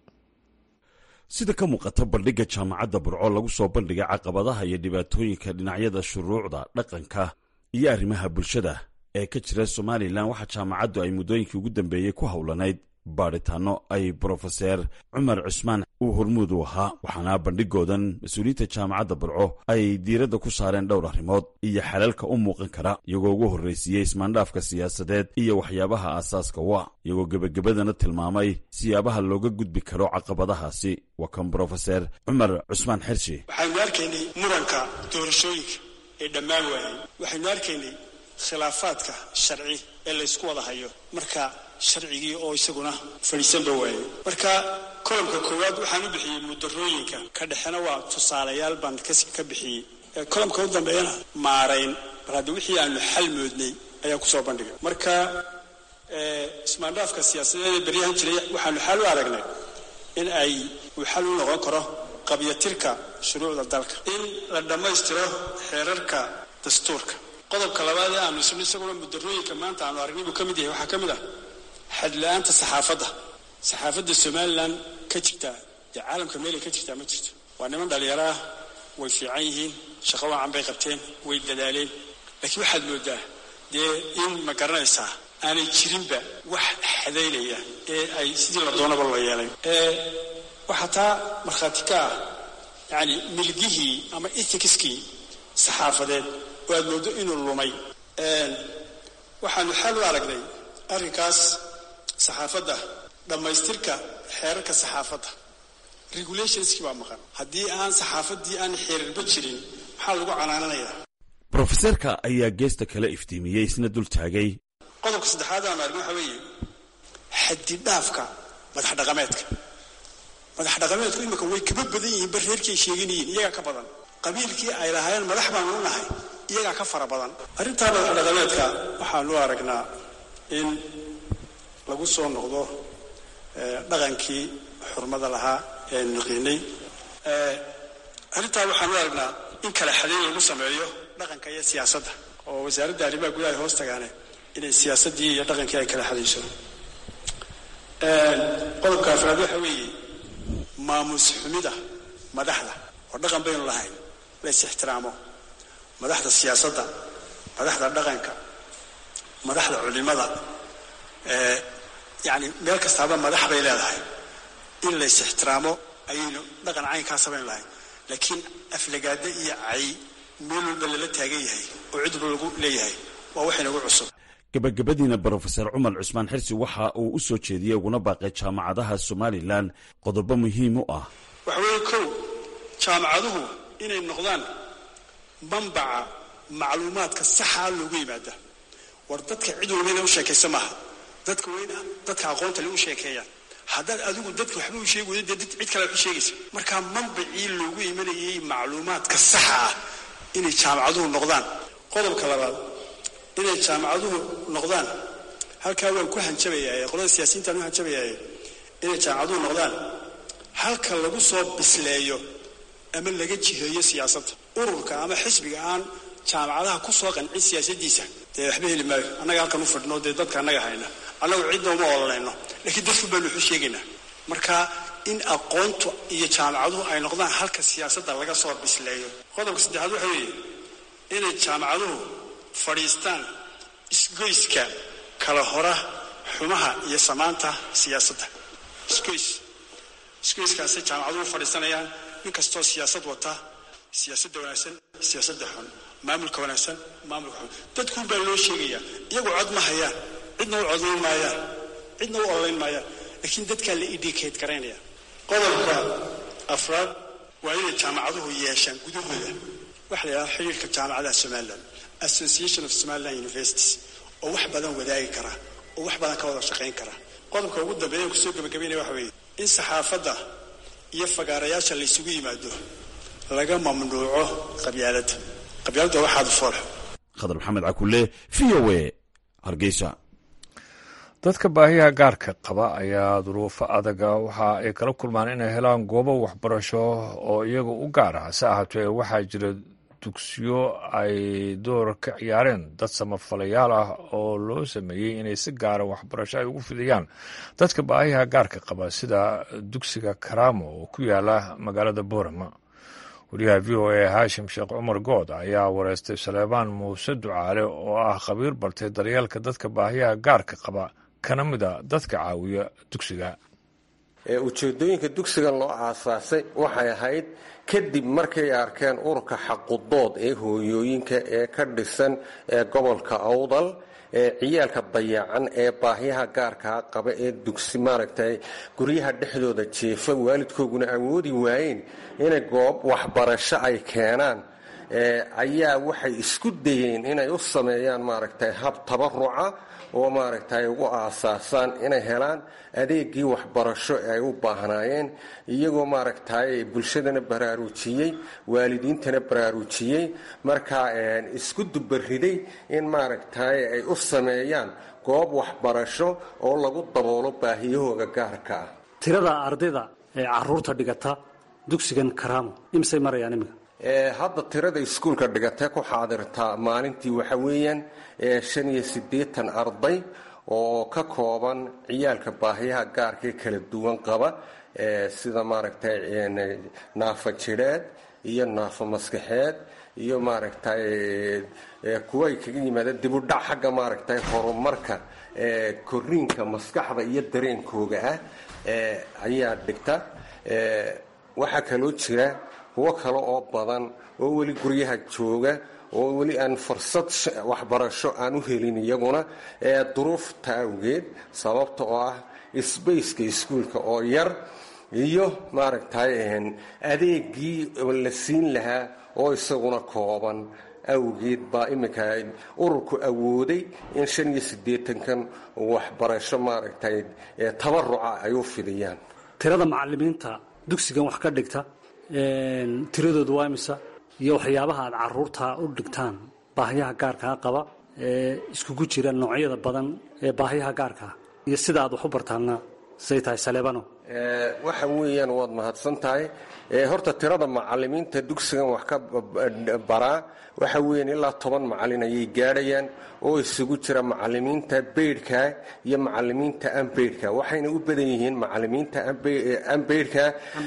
[SPEAKER 5] sida ka muuqata bandhigga jaamacadda burco lagu soo bandhigay caqabadaha iyo dhibaatooyinka dhinacyada shuruucda dhaqanka iyo arrimaha bulshada ee ka jira somalilan waxaa jaamacaddu ay muddooyinkii ugu dambeeyey ku howlanayd baadhitaano ay brofeser cumar cusmaan uu hormuud u ahaa. waxaana bandhigoodan mas-uuliyiinta jaamacadda burco ay diiradda ku saareen dhowr arrimood iyo xalalka u muuqan kara iyagoo ugu horraysiiyey ismaandhaafka siyaasadeed iyo waxyaabaha aasaaska u ah iyagoo gebagabadana tilmaamay siyaabaha looga gudbi karo caqabadahaasi. waa kan brofeser cumar cusmaan xirshi.
[SPEAKER 12] waxaynu arkaynay muranka doorashooyinka ee dhammaan waayay. waxaynu arkaynay khilaafaadka sharci ee laysku wada hayo marka sharcigii oo isaguna fadhiisanba waayey. marka kolomka koowaad waxaan u bixiyey mudarooyinka ka dhexena waa tusaalayaal baan ka bixiyey. kolomka u dambeeyana maarayn mar hadda wixii aanu xal moodnay ayaan kusoo bandhigay. marka ismaandhaafka siyaasadeed ee beryahan jiray waxaanu xal u aragnay in ay uu xal u noqon karo qabyatirka shuruucda dalka, in la dhammaystiro xeerarka dastuurka. qodobka labaad ee aanu isnu isaguna mudarooyinka maanta aanu aragnay buu ka mid yahay waxaa ka mid ah xadla-aanta saxaafadda. saxaafadda somalilan ka jirtaa dee caalamka meelay ka jirtaa ma jirto. waa niman dhalinyaro ah, way fiican yihiin, shaqo wacan bay qabteen, way dadaaleen, laakiin waxaad moodaa dee in ma garanaysaa aanay jirinba wax xadaynaya ee ay sidii la doonaba loo yeelay. waxaa taa markhaati ka ah yacni milgihii ama ethicskii saxaafadeed oo aad moodo inuu lumay. waxaanu xal u aragnay arrinkaas saxaafadda, dhammaystirka xeerarka saxaafadda. regulationskii waa maqan. haddii aan saxaafaddii aan xeerarba jirin maxaa lagu canaananayaa?
[SPEAKER 5] brofeserka ayaa geesta kale iftiimiyey isna dul taagay
[SPEAKER 12] qodobka saddexaad aanu argin waxaa weeye xadidhaafka madax dhaqameedka. madax dhaqameedku imika way kaba badan yihiin bar reerkii ay sheeganayiin iyagaa ka badan. qabiilkii ay lahaayeen madax baanu u nahay iyagaa ka fara badan. arrintaa madax dhaqameedka waxaanu aragnaa in lagu soo noqdo dhaqankii xurmada lahaa ee aynu naqiinay. arrintaa waxaanu aragnaa in kala xadayn lagu sameeyo dhaqanka iyo siyaasadda oo wasaaradda arrimaha gudaha ay hoos tagaane inay siyaasaddii iyo dhaqankii ay kala xadayso. qodobka afraad waxa weeye maamus xumida madaxda oo dhaqan baynu lahayn la is ixtiraamo. madaxda siyaasadda, madaxda dhaqanka, madaxda culimada, yacni meel kastaaba madax bay leedahay. in la is ixtiraamo ayaynu dhaqan caynkaa samayn lahayn. laakiin aflagaada iyo cay meel walba lala taagan yahay oo cidba lagu leeyahay waa wax inagu cusub.
[SPEAKER 5] gabagabadiina brofeser cumar cusmaan xirsi waxa uu u soo jeediyey uguna baaqay jaamacadaha somalilan qodobo muhiim u ah.
[SPEAKER 12] waxa weeye kow, jaamacaduhu inay noqdaan manbaca macluumaadka saxa loogu yimaada. war dadka cid walba inay u sheekaysa maaha. dadka weyna dadka aqoonta le u sheekeeyaan. haddaad adigu dadka waxba u sheegi weydo dee cid kale wax u sheegaysa. markaa manbacii loogu imanayay macluumaadka saxa ah inay jaamacaduhu noqdaan. qodobka labaad, inay jaamacaduhu noqdaan, halkaa waan ku hanjabayaa, qolada siyaasiyiintaan u hanjabayaa, inay jaamacaduhu noqdaan halka lagu soo bisleeyo ama laga jiheeyo siyaasadda. ururka ama xisbiga aan jaamacadaha ku soo qancin siyaasaddiisa dee waxba heli maayo. annaga halkan u fadhino dee dadka annaga hayna, annagu cidna uma ololayno, laakiin dadku baanu waxu sheegaynaa. marka in aqoontu iyo jaamacaduhu ay noqdaan halka siyaasadda laga soo bisleeyo. qodobka saddexaad waxa weeye inay jaamacaduhu fadhiistaan isgoyska kala hora xumaha iyo samaanta siyaasadda. isgoys isgoyskaasay jaamacaduhu fadhiisanayaan. nin kastoo siyaasad wata, siyaasadda wanaagsan, siyaasadda xun, maamulka wanaagsan, maamulka xun, dadkuun baa loo sheegayaa. iyagu cod ma hayaan, cidna u codayn maayaan, cidna u ololayn maayaan, laakiin dadkaa la indicate garaynaya. qodobka afraad waa inay jaamacaduhu yeeshaan gudahooda waxa la yidhaha xiriirka jaamacadaha somalilan association of somaliland universities oo wax badan wadaagi kara oo wax badan ka wada shaqayn kara qodobka ugu dambeeya kusoo gabagabaynaya waxa weeye in saxaafadda iyo fagaarayaasha la isugu yimaado laga mamnuuco qabyaaladda qabyaaladda waxaad fool
[SPEAKER 5] khadar maxamed cakulle v o a hargeysa.
[SPEAKER 1] dadka baahiyaha gaarka qaba ayaa duruufo adaga waxa ay kala kulmaan inay helaan goobo waxbarasho oo iyaga u gaar ah se ahaatee waxaa jira dugsiyo ay door ka ciyaareen dad samafalayaal ah oo loo sameeyey inay si gaara waxbarasho ay ugu fidiyaan dadka baahiyaha gaarka qaba sida dugsiga karaamo oo ku yaala magaalada boorama. wariyaha v o a haashim sheekh cumar good ayaa wareystay saleebaan muuse ducaale oo ah khabiir bartay daryeelka dadka baahiyaha gaarka qaba kana mida dadka caawiya dugsiga.
[SPEAKER 13] ujeedooyinka dugsigan loo aasaasay waxay ahayd kadib markay arkeen ururka xaqudood ee hooyooyinka ee ka dhisan ee gobolka awdal ee ciyaalka dayacan ee baahiyaha gaarkaa qaba ee dugsi maaragtay guryaha dhexdooda jeefa waalidkooguna awoodi waayeen inay goob waxbarasho ay keenaan ayaa waxay isku dayeen inay u sameeyaan maaragtay hab tabaruca oo maaragtay ugu aasaasaan inay helaan adeegii waxbarasho ay u baahnaayeen iyagoo maaragtay bulshadana baraarujiyey waalidiintana baraarujiyey markaa isku dubariday in maaragtay ay u sameeyaan goob waxbarasho oo lagu daboolo baahiyahooga gaarka ah.
[SPEAKER 14] tirada ardayda ee caruurta dhigata dugsigan karaamo imsay marayaan imika
[SPEAKER 13] hadda tirada iskuulka dhigatee ku xaadirtaa maalintii waxa weeyaan shan iyo siddeetan arday oo ka kooban ciyaalka baahiyaha gaarkae kala duwan qaba sida maaragtay naafa jidheed iyo naafa maskaxeed iyo maaragtay kuwa ay kaga yimaadeen dibudhac xagga maaragtay horumarka korriinka maskaxda iyo dareenkooga ah ayaa dhigta. waxaa kaloo jira kuwo kale oo badan oo weli guryaha jooga oo weli aan fursad waxbarasho aan u helin iyaguna duruufta awgeed sababta oo ah sbaceka iskuulka oo yar iyo maaragtay adeegii la siin lahaa oo isaguna kooban awgeed baa iminka ururku awooday in shan iyo siddeetankan waxbarasho maaragtay tabaruca ay u fidiyaan.
[SPEAKER 14] tirada macalimiinta dugsigan wax ka dhigta tiradoodu waa imisa iyo waxyaabaha aad caruurta u dhigtaan baahiyaha gaarkaa qaba ee iskugu jira noocyada badan ee baahiyaha gaarkaa iyo sida aad wax u bartaanna say tahay saleebano.
[SPEAKER 13] waxa weeyaan waad mahadsan tahay. horta tirada macalimiinta dugsigan wax ka baraa waxa weeyaan ilaa toban macalin ayay gaadhayaan oo isugu jira macalimiinta beydhka iyo macalimiinta ambeydhka waxayna u badan yihiin macalimiinta ambeydhka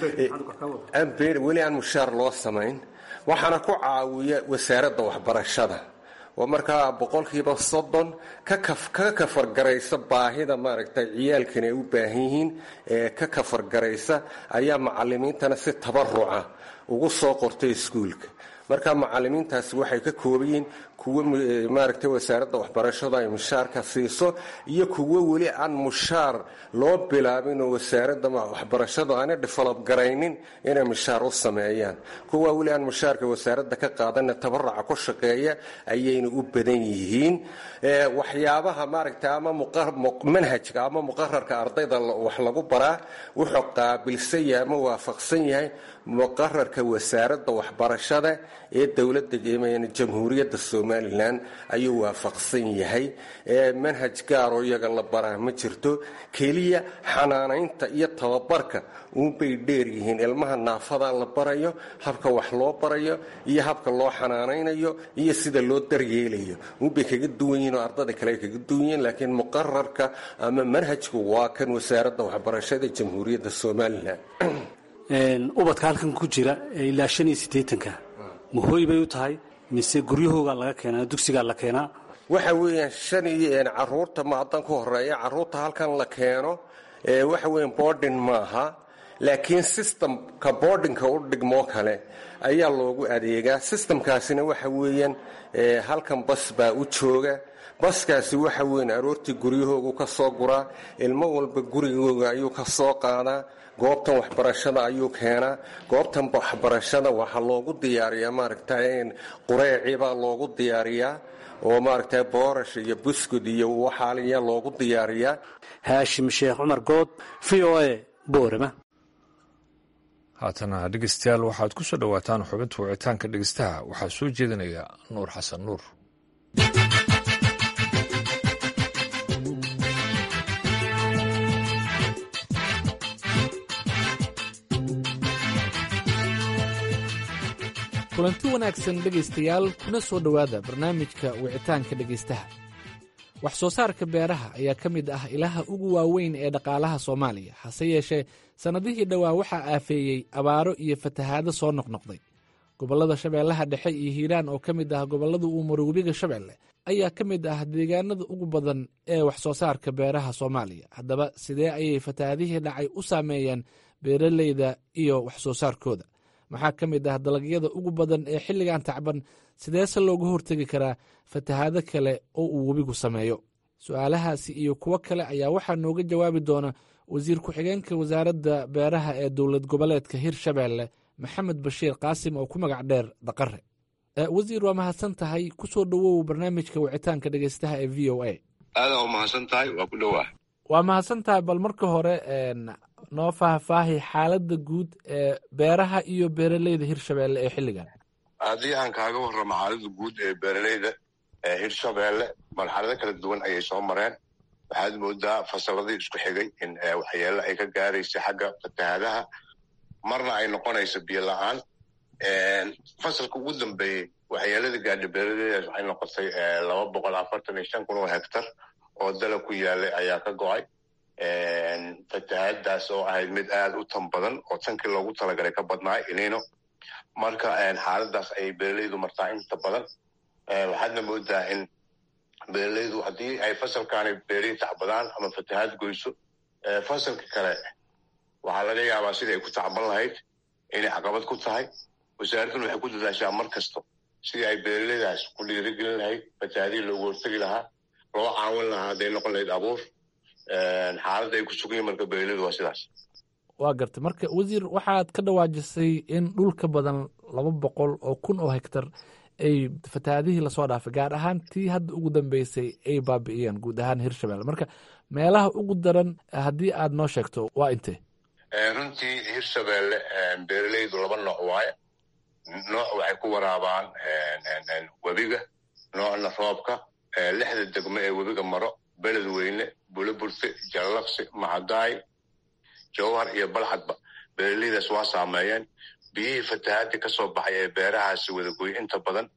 [SPEAKER 13] ambeydh weli aan mushaar loo samayn waxaana ku caawiya wasaaradda waxbarashada oo markaa boqolkiiba soddon ka kafargaraysa baahida maaragtay ciyaalkani ay u baahan yihiin ee ka kafargaraysa ayaa macalimiintana si tabaruca ugu soo qortay iskuulka. marka macalimiintaasi waxay ka kooban yihiin kuwo maaragtay wasaaradda waxbarashada ay mushaarka siiso iyo kuwo weli aan mushaar loo bilaabin oo wasaaradda waxbarashada aanay develop garaynin inay mushaar u sameeyaan. kuwa weli aan mushaarka wasaaradda ka qaadanna tabaruca ku shaqeeya ayayna u badan yihiin. waxyaabaha maaragtay ama manhajka ama muqararka ardayda wax lagu baraa wuxuu qaabilsan yahay ama waafaqsan yahay muqararka wasaaradda waxbarashada ee dowladda jamhuuriyadda somalilan ayuu waafaqsan yahay. manhaj gaaroo iyaga la baraa ma jirto keliya xanaanaynta iyo tababarka uunbay dheer yihiin. ilmaha naafada la barayo habka wax loo barayo iyo habka loo xanaanaynayo iyo sida loo daryeelayo uunbay kaga duwan yihiin oo ardada kale ay kaga duwan yihiin laakiin muqararka ama manhajku waa kan wasaaradda waxbarashada jamhuuriyadda somalilan.
[SPEAKER 14] ubadka halkan ku jira ilaa shan iyo siddeetanka mahooy bay u tahay mise guryahoogaa laga keenaa dugsigaa la keenaa?
[SPEAKER 13] waxa weeyaan shan iyo caruurta ma haddaan ku horeeya caruurta halkan la keeno waxa weeyaan boarding maaha laakiin systemka boardingka u dhigmoo kale ayaa loogu adeegaa. systemkaasina waxa weeyaan halkan bas baa u jooga. baskaasi waxa weyn aroortii guryahoogu ka soo guraa ilmo walba gurigooga ayuu ka soo qaadaa goobtan waxbarashada ayuu keenaa. goobtan waxbarashada waxaa loogu diyaariyaa maaragtay qureecibaa loogu diyaariyaa oo maaragtay boorash iyo buskud iyo waxaaliya loogu diyaariyaa.
[SPEAKER 14] haashim sheekh cumar good, v o a, boorama.
[SPEAKER 1] haatana dhegeystayaal waxaad ku soo dhowaataan xubinta wicitaanka dhegeystaha. waxaa soo jeedinaya nuur xasan nuur.
[SPEAKER 15] kulanti wanaagsan dhegaystayaal, kuna soo dhowaada barnaamijka wicitaanka dhegaystaha. wax soo saarka beeraha ayaa ka mid ah ilaha ugu waaweyn ee dhaqaalaha Soomaaliya. hase yeeshee sannadihii dhowaa waxaa aafeeyey abaaro iyo fatahaado soo noqnoqday. gobollada Shabeellaha Dhexe iyo Hiiraan oo ka mid ah gobollada uu maro webiga Shabeelle ayaa ka mid ah deegaanada ugu badan ee wax soo saarka beeraha Soomaaliya. haddaba sidee ayay fatahaadihii dhacay u saameeyeen beeraleyda iyo wax soo saarkooda? maxaa ka mid ah dalagyada ugu badan ee xilligan tacban? sideese looga hortegi karaa fatahaado kale oo uu webigu sameeyo? su-aalahaasi iyo kuwo kale ayaa waxaa nooga jawaabi doona wasiir ku-xigeenka wasaaradda beeraha ee dowlad goboleedka Hirshabeelle maxamed bashiir qaasim oo ku magac dheer Daqare. wasiir, waa mahadsan tahay. ku soo dhowow barnaamijka wicitaanka dhegeystaha ee v o a.
[SPEAKER 3] aadaa u mahadsan tahay. waa ku dhowaa.
[SPEAKER 15] waa mahadsan tahay. bal marka hore noo faahfaahi xaaladda guud ee beeraha iyo beeraleyda Hirshabeelle ee xilligan.
[SPEAKER 3] haddii aan kaaga warramo xaaladda guud ee beeraleyda ee Hirshabeelle, marxalado kala duwan ayay soo mareen. waxaad moodaa fasaladii isku xigay in waxyeelo ay ka gaaraysa xagga fatahaadaha, marna ay noqonayso biyo la-aan. fasalka ugu dambeeyey waxyeelada gaadha beeraleydaas waxay noqotay laba boqol afartan iyo shan kun oo hektar oo dalag ku yaalay ayaa ka go-ay. fatahaadaas oo ahayd mid aada u tan badan oo tankii loogu talagalay ka badnaa ilino. marka xaaladaas ayay beeraleydu martaa inta badan. waxaadna moodaa in beeraleydu haddii ay fasalkaani beerihii tacbadaan ama fatahaad goyso, fasalka kale waxaa laga yaabaa sidai ay ku tacban lahayd inay caqabad ku tahay. wasaaradduna waxay ku dadaashaa mar kasto sidii ay beeraleydaas ku dhiirigelin lahayd, fatahaadihii loogu hortegi lahaa, loo caawin lahaa hadday noqon lahayd abuur. xaaladda ay ku sugan yihin marka beeraleydu waa sidaas.
[SPEAKER 15] waa gartay. marka wasiir, waxaad ka dhawaajisay in dhul ka badan laba boqol oo kun oo hektar ay fatahaadihii lasoo dhaafay, gaar ahaan tii hadda ugu dambeysay ay baabi'iyeen guud ahaan Hirshabeelle. marka meelaha ugu daran haddii aad noo sheegto waa intee?
[SPEAKER 3] runtii Hirshabeelle beeraleydu laba nooc waaye. nooc waxay ku waraabaan webiga, noocna roobka. lixda degmo ee webiga maro, beledweyne, buloburte, jallaqsi, macadaay, jowhar iyo balxadba, beeraleydaas waa saameeyeen. biyihii fatahaadii ka soo baxay ee beerahaasi wadagoy inta badan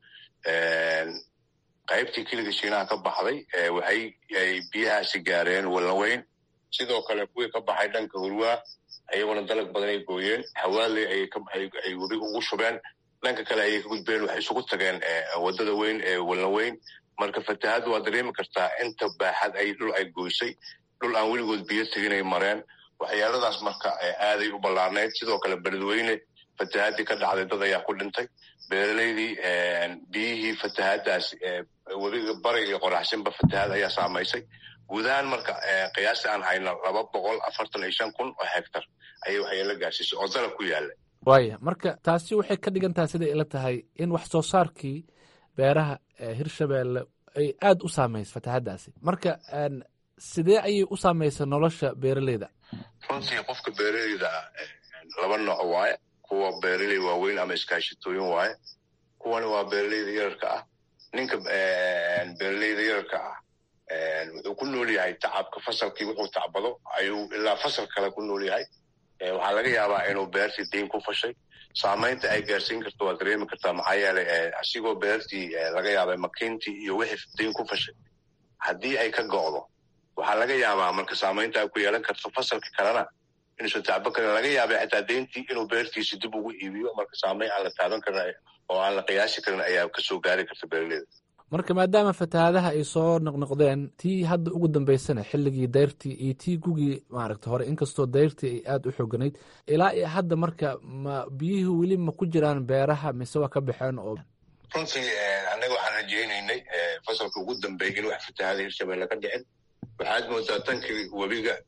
[SPEAKER 3] qaybtii keliga shiinaha ka baxday waxay ay biyahaasi gaareen wallaweyn. sidoo kale kuwii ka baxay dhanka hurwaa ayaguna dalag badan ay gooyeen. hawaaley ay webiga ugu shubeen. dhanka kale ayay ka gudbeen, waxay isugu tageen wadada weyn ee wallaweyn. marka fatahaaddu waa dareemi kartaa inta baaxad ay dhul ay goysay. dhul aan weligood biyo teginay mareen. waxyaaladaas marka aaday u ballaarnayd. sidoo kale beledweyne fatahaadii ka dhacday dad ayaa ku dhintay. beeraleydii biyihii fatahaadaas webiga bari iyo qoraxsinba fatahaad ayaa saamaysay. guud ahaan marka qiyaasta aan hayno laba boqol afartan iyo shan kun oo hektar ayay waxyeelo gaarsiisay oo dalag ku yaalla.
[SPEAKER 15] waaya, marka taasi waxay ka dhigan tahay siday ila tahay in wax soo saarkii beeraha Hirshabeelle ay aada u saamaysa fatahaadaasi. marka sidee ayay u saamaysa nolosha beeraleyda?
[SPEAKER 3] runtii qofka beeraleyda laba nooc waaye. kuwa beeraley waaweyn ama iskaashitooyin waaye. kuwana waa beeraleyda yararka ah. ninka beeraleyda yararka ah wuxuu ku nool yahay tacabka fasalkii wuxuu tacbado ayuu ilaa fasal kale ku nool yahay. waxaa laga yaabaa inuu beertii dayn ku fashay. saamaynta ay gaarsiin karto waa dareemi kartaa. maxaa yeelay asigoo beertii laga yaabay makiintii iyo wixii dayn ku fashay haddii ay ka go'do, waxaa laga yaabaa marka saamaynta ay ku yeelan karto fasalka kalena inuusan tacban karin. laga yaabay xitaa dayntii inuu beertiisi dib ugu iibiyo. marka saamayn aan la taaban karin oo aan la qiyaasi karin ayaa kasoo gaari karta beeraleyda.
[SPEAKER 15] marka maadaama fatahaadaha ay soo noqnoqdeen, tii hadda ugu dambeysana xilligii dayrtii iyo tii gugii maaragta hore, inkastoo dayrtii ay aada u xooganayd, ilaa iyo hadda marka ma biyihii weli ma ku jiraan beeraha mise waa ka baxeen? oo
[SPEAKER 3] runtii annaga waxaan rajaynaynay fasalka ugu dambeeyay in wax fatahaada Hirshabeelle ka dhicin. waxaad moodaa tankii webiga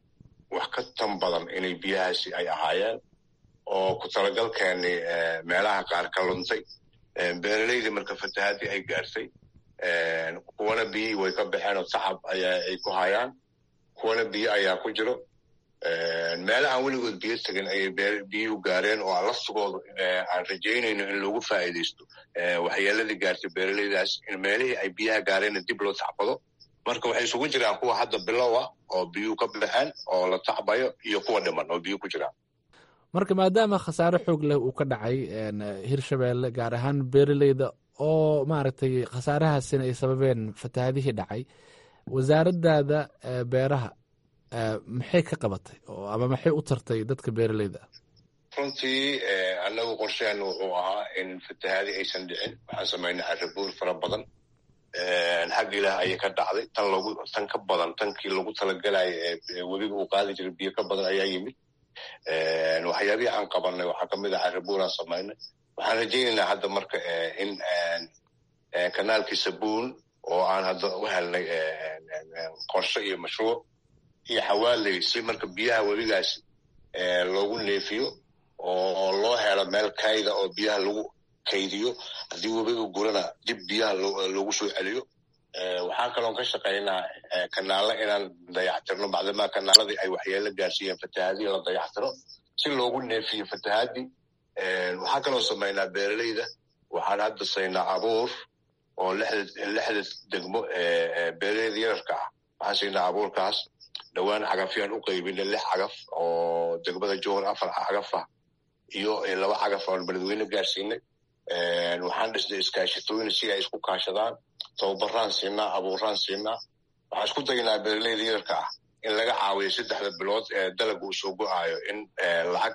[SPEAKER 3] wax ka tan badan inay biyahaasi ay ahaayeen oo ku talagalkeeni meelaha qaar ka luntay beeralaydii marka fatahaadii ay gaartay kuwana biyihii way ka baxeen oo tacab ayaa ay ku hayaan kuwana biyo ayaa ku jiro meelahaan weligood biyo tegin ayay biyuhu gaareen oo laftigooda aan rajaynayno in loogu faa'iidaysto waxyeeladii gaartay beeralaydaas in meelihii ay biyaha gaareenna dib loo tacbado marka waxay isugu jiraan kuwa hadda bilow ah oo biyuhu ka baxeen oo la tacbayo iyo kuwa dhiman oo biyuhu ku jiraan
[SPEAKER 15] marka maadaama khasaare xoog leh uu ka dhacay hirshabeelle gaar ahaan beeralayda oo maaragtay khasaarahaasina ay sababeen fatahaadihii dhacay wasaaraddaada beeraha maxay ka qabatay oo ama maxay u tartay dadka beeralayda ah
[SPEAKER 3] runtii annagu qorsheenu wuxuu ahaa in fatahaadi aysan dhicin waxaan samaynay carrabuur fara badan xag ilaah ayay ka dhacday tan logu tan ka badan tankii lagu talagalaya ee webiga uu qaadi jiray biyo ka badan ayaa yimid waxyaabihii aan qabanay waxaa ka mid ah carrabuuraan samaynay waxaan rajaynaynaa hadda marka in kanaalkii sabuun oo aan hadda u helnay qorshe iyo mashruuc iyo xawaaley si marka biyaha webigaasi loogu neefiyo oo loo helo meel kayda oo biyaha lagu kaydiyo haddii webiga gurana dib biyaha loogu soo celiyo waxaan kaloon ka shaqaynaa kanaalo inaan dayactirno bacdamaa kanaaladii ay waxyeelo gaarsiiyeen fatahaadii la dayactiro si loogu neefiyo fatahaadii waxaan kaloo samaynaa beeralayda waxaan hadda saynaa abuur oo lixda degmo beeralayda yararka ah waxaan siinaa abuurkaas dhowaan cagafyaan u qaybinay lix cagaf oo degmada jowhar afar cagaf ah iyo laba cagaf oon beledweyne gaarsiinay waxaan dhisnay iskaashitooyin si ay isku kaashadaan tababaraan siinaa abuuraan siinaa waxaan isku daynaa beeralayda yararka ah in laga caawiyo saddexda bilood ee dalaga uu soo go-aayo in lacag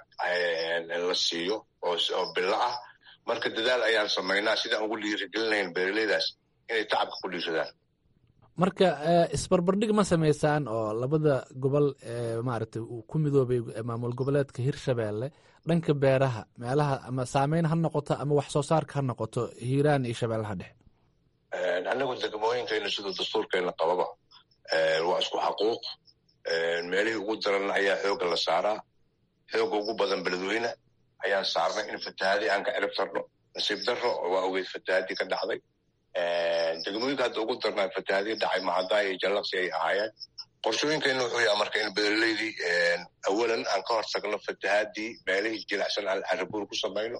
[SPEAKER 3] la siiyo oo bilo ah marka dadaal ayaan samaynaa sidaan ugu dhiirigelinayn beeralaydaas inay tacabka ku dhiiradaan
[SPEAKER 15] marka isbarbardhig ma samaysaan oo labada gobol ee maaragtay uu ku midoobay maamul goboleedka hirshabeelle dhanka beeraha meelaha ama saameyn ha noqoto ama wax soo saarka ha noqoto hiiraan iyo shabeellaha dhexe
[SPEAKER 3] annagu degmooyinkayna siduu dastuurkeenna qababa waa isku xaquuq meelihii ugu daran ayaa xoogga la saaraa xoogga ugu badan beledweyne ayaan saarnay in fatahaadii aan ka cirib tarno nasiib darro waa ogeyd fatahaadii ka dhacday degmooyinka hadda ugu darnaa fatahaadii dhacay macadaay iyo jallaqsi ay ahaayeen qorshooyinkeenna wuxuu yaha marka in beeralaydii awalan aan ka hor tagno fatahaadii meelihii jilicsan aan carrabuur ku samayno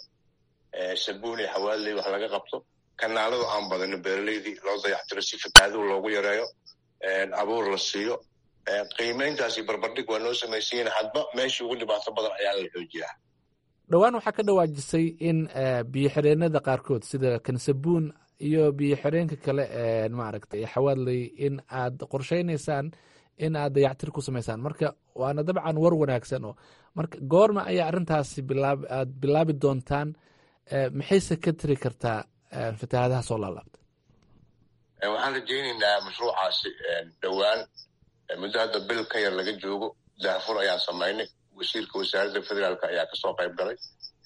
[SPEAKER 3] sabuun iyo xawaaley wax laga qabto kanaaladu aan badano beeralaydii loo dayactiro si fatahaaduu loogu yareeyo abuur la siiyo qiimayntaasi barbardhig waa noo samaysiin hadba meeshii ugu dhibaato badan ayaa la xoojiyaa
[SPEAKER 15] dhowaan waxaa ka dhawaajisay in biyo xireenada qaarkood sida kansabuun iyo biyo xireenka kale maaragtay xawaaley in aad qorshaynaysaan in aad dayactir ku samaysaan marka waana dabcan war wanaagsan oo marka goorma ayaa arrintaasi bilaab aad bilaabi doontaan maxayse ka tiri kartaa fatahaadaha soo laalaabta
[SPEAKER 3] waxaan rajaynaynaa mashruucaasi dhowaan muddo hadda bil ka yar laga joogo daafur ayaan samaynay wasiirka wasaaradda federaalka ayaa kasoo qayb galay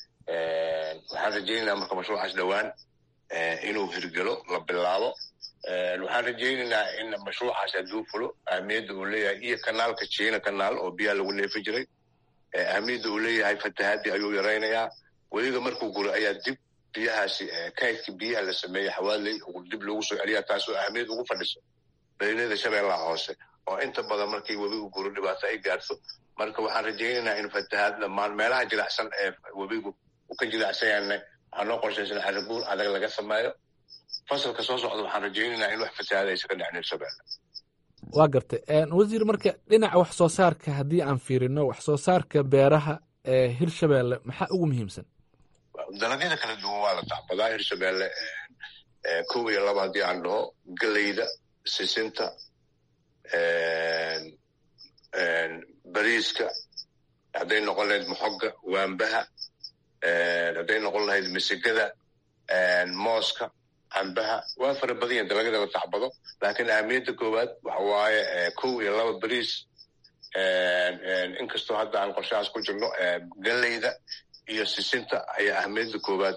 [SPEAKER 3] waxaan rajaynaynaa marka mashruucaas dhowaan inuu hirgelo la bilaabo waxaan rajaynaynaa in mashruucaas hadduu fulo ahmiyadda uu leeyahay iyo kanaalka jiina kanaal oo biyaha lagu neefi jiray ahmiyadda uu leeyahay fatahaadii ayuu yaraynayaa weliga markuu guro ayaa dib biyahaasi kaydkii biyaha la sameeyey xawaaley dib loogu soo celiyaa taasoo ahmiyad ugu fadhiso beeraleyda shabeellaha hoose oo inta badan markii webigu guro dhibaato ay gaarto marka waxaan rajaynaynaa in fatahaad dhammaan meelaha jilicsan ee webigu uu ka jilacsanyana waxaa noo qorshaysan carrabuur adag laga sameeyo fasalka soo socda waxaan rajaynaynaa in wax fatahaada aysa ka dhicin hirshabeelle
[SPEAKER 15] waa gartay wasiir marka dhinaca wax soo saarka haddii aan fiirino wax soo saarka beeraha ee hirshabeelle maxaa ugu muhiimsan
[SPEAKER 3] dalagyada kala duwan waa la tacbadaa hirshabeelle kow iyo laba haddii aan dhaho galeyda sisinta bariiska hadday noqon lahayd moxoga waambaha hadday noqon lahayd misigada mooska cambaha waa fara badan yahin dalagyada la tacbado laakiin ahmiyadda koowaad waxa waaye kow iyo laba bariis inkastoo hadda aan qorshahaas ku jirno galeyda iyo sisinta ayaa ahmiyadda koowaad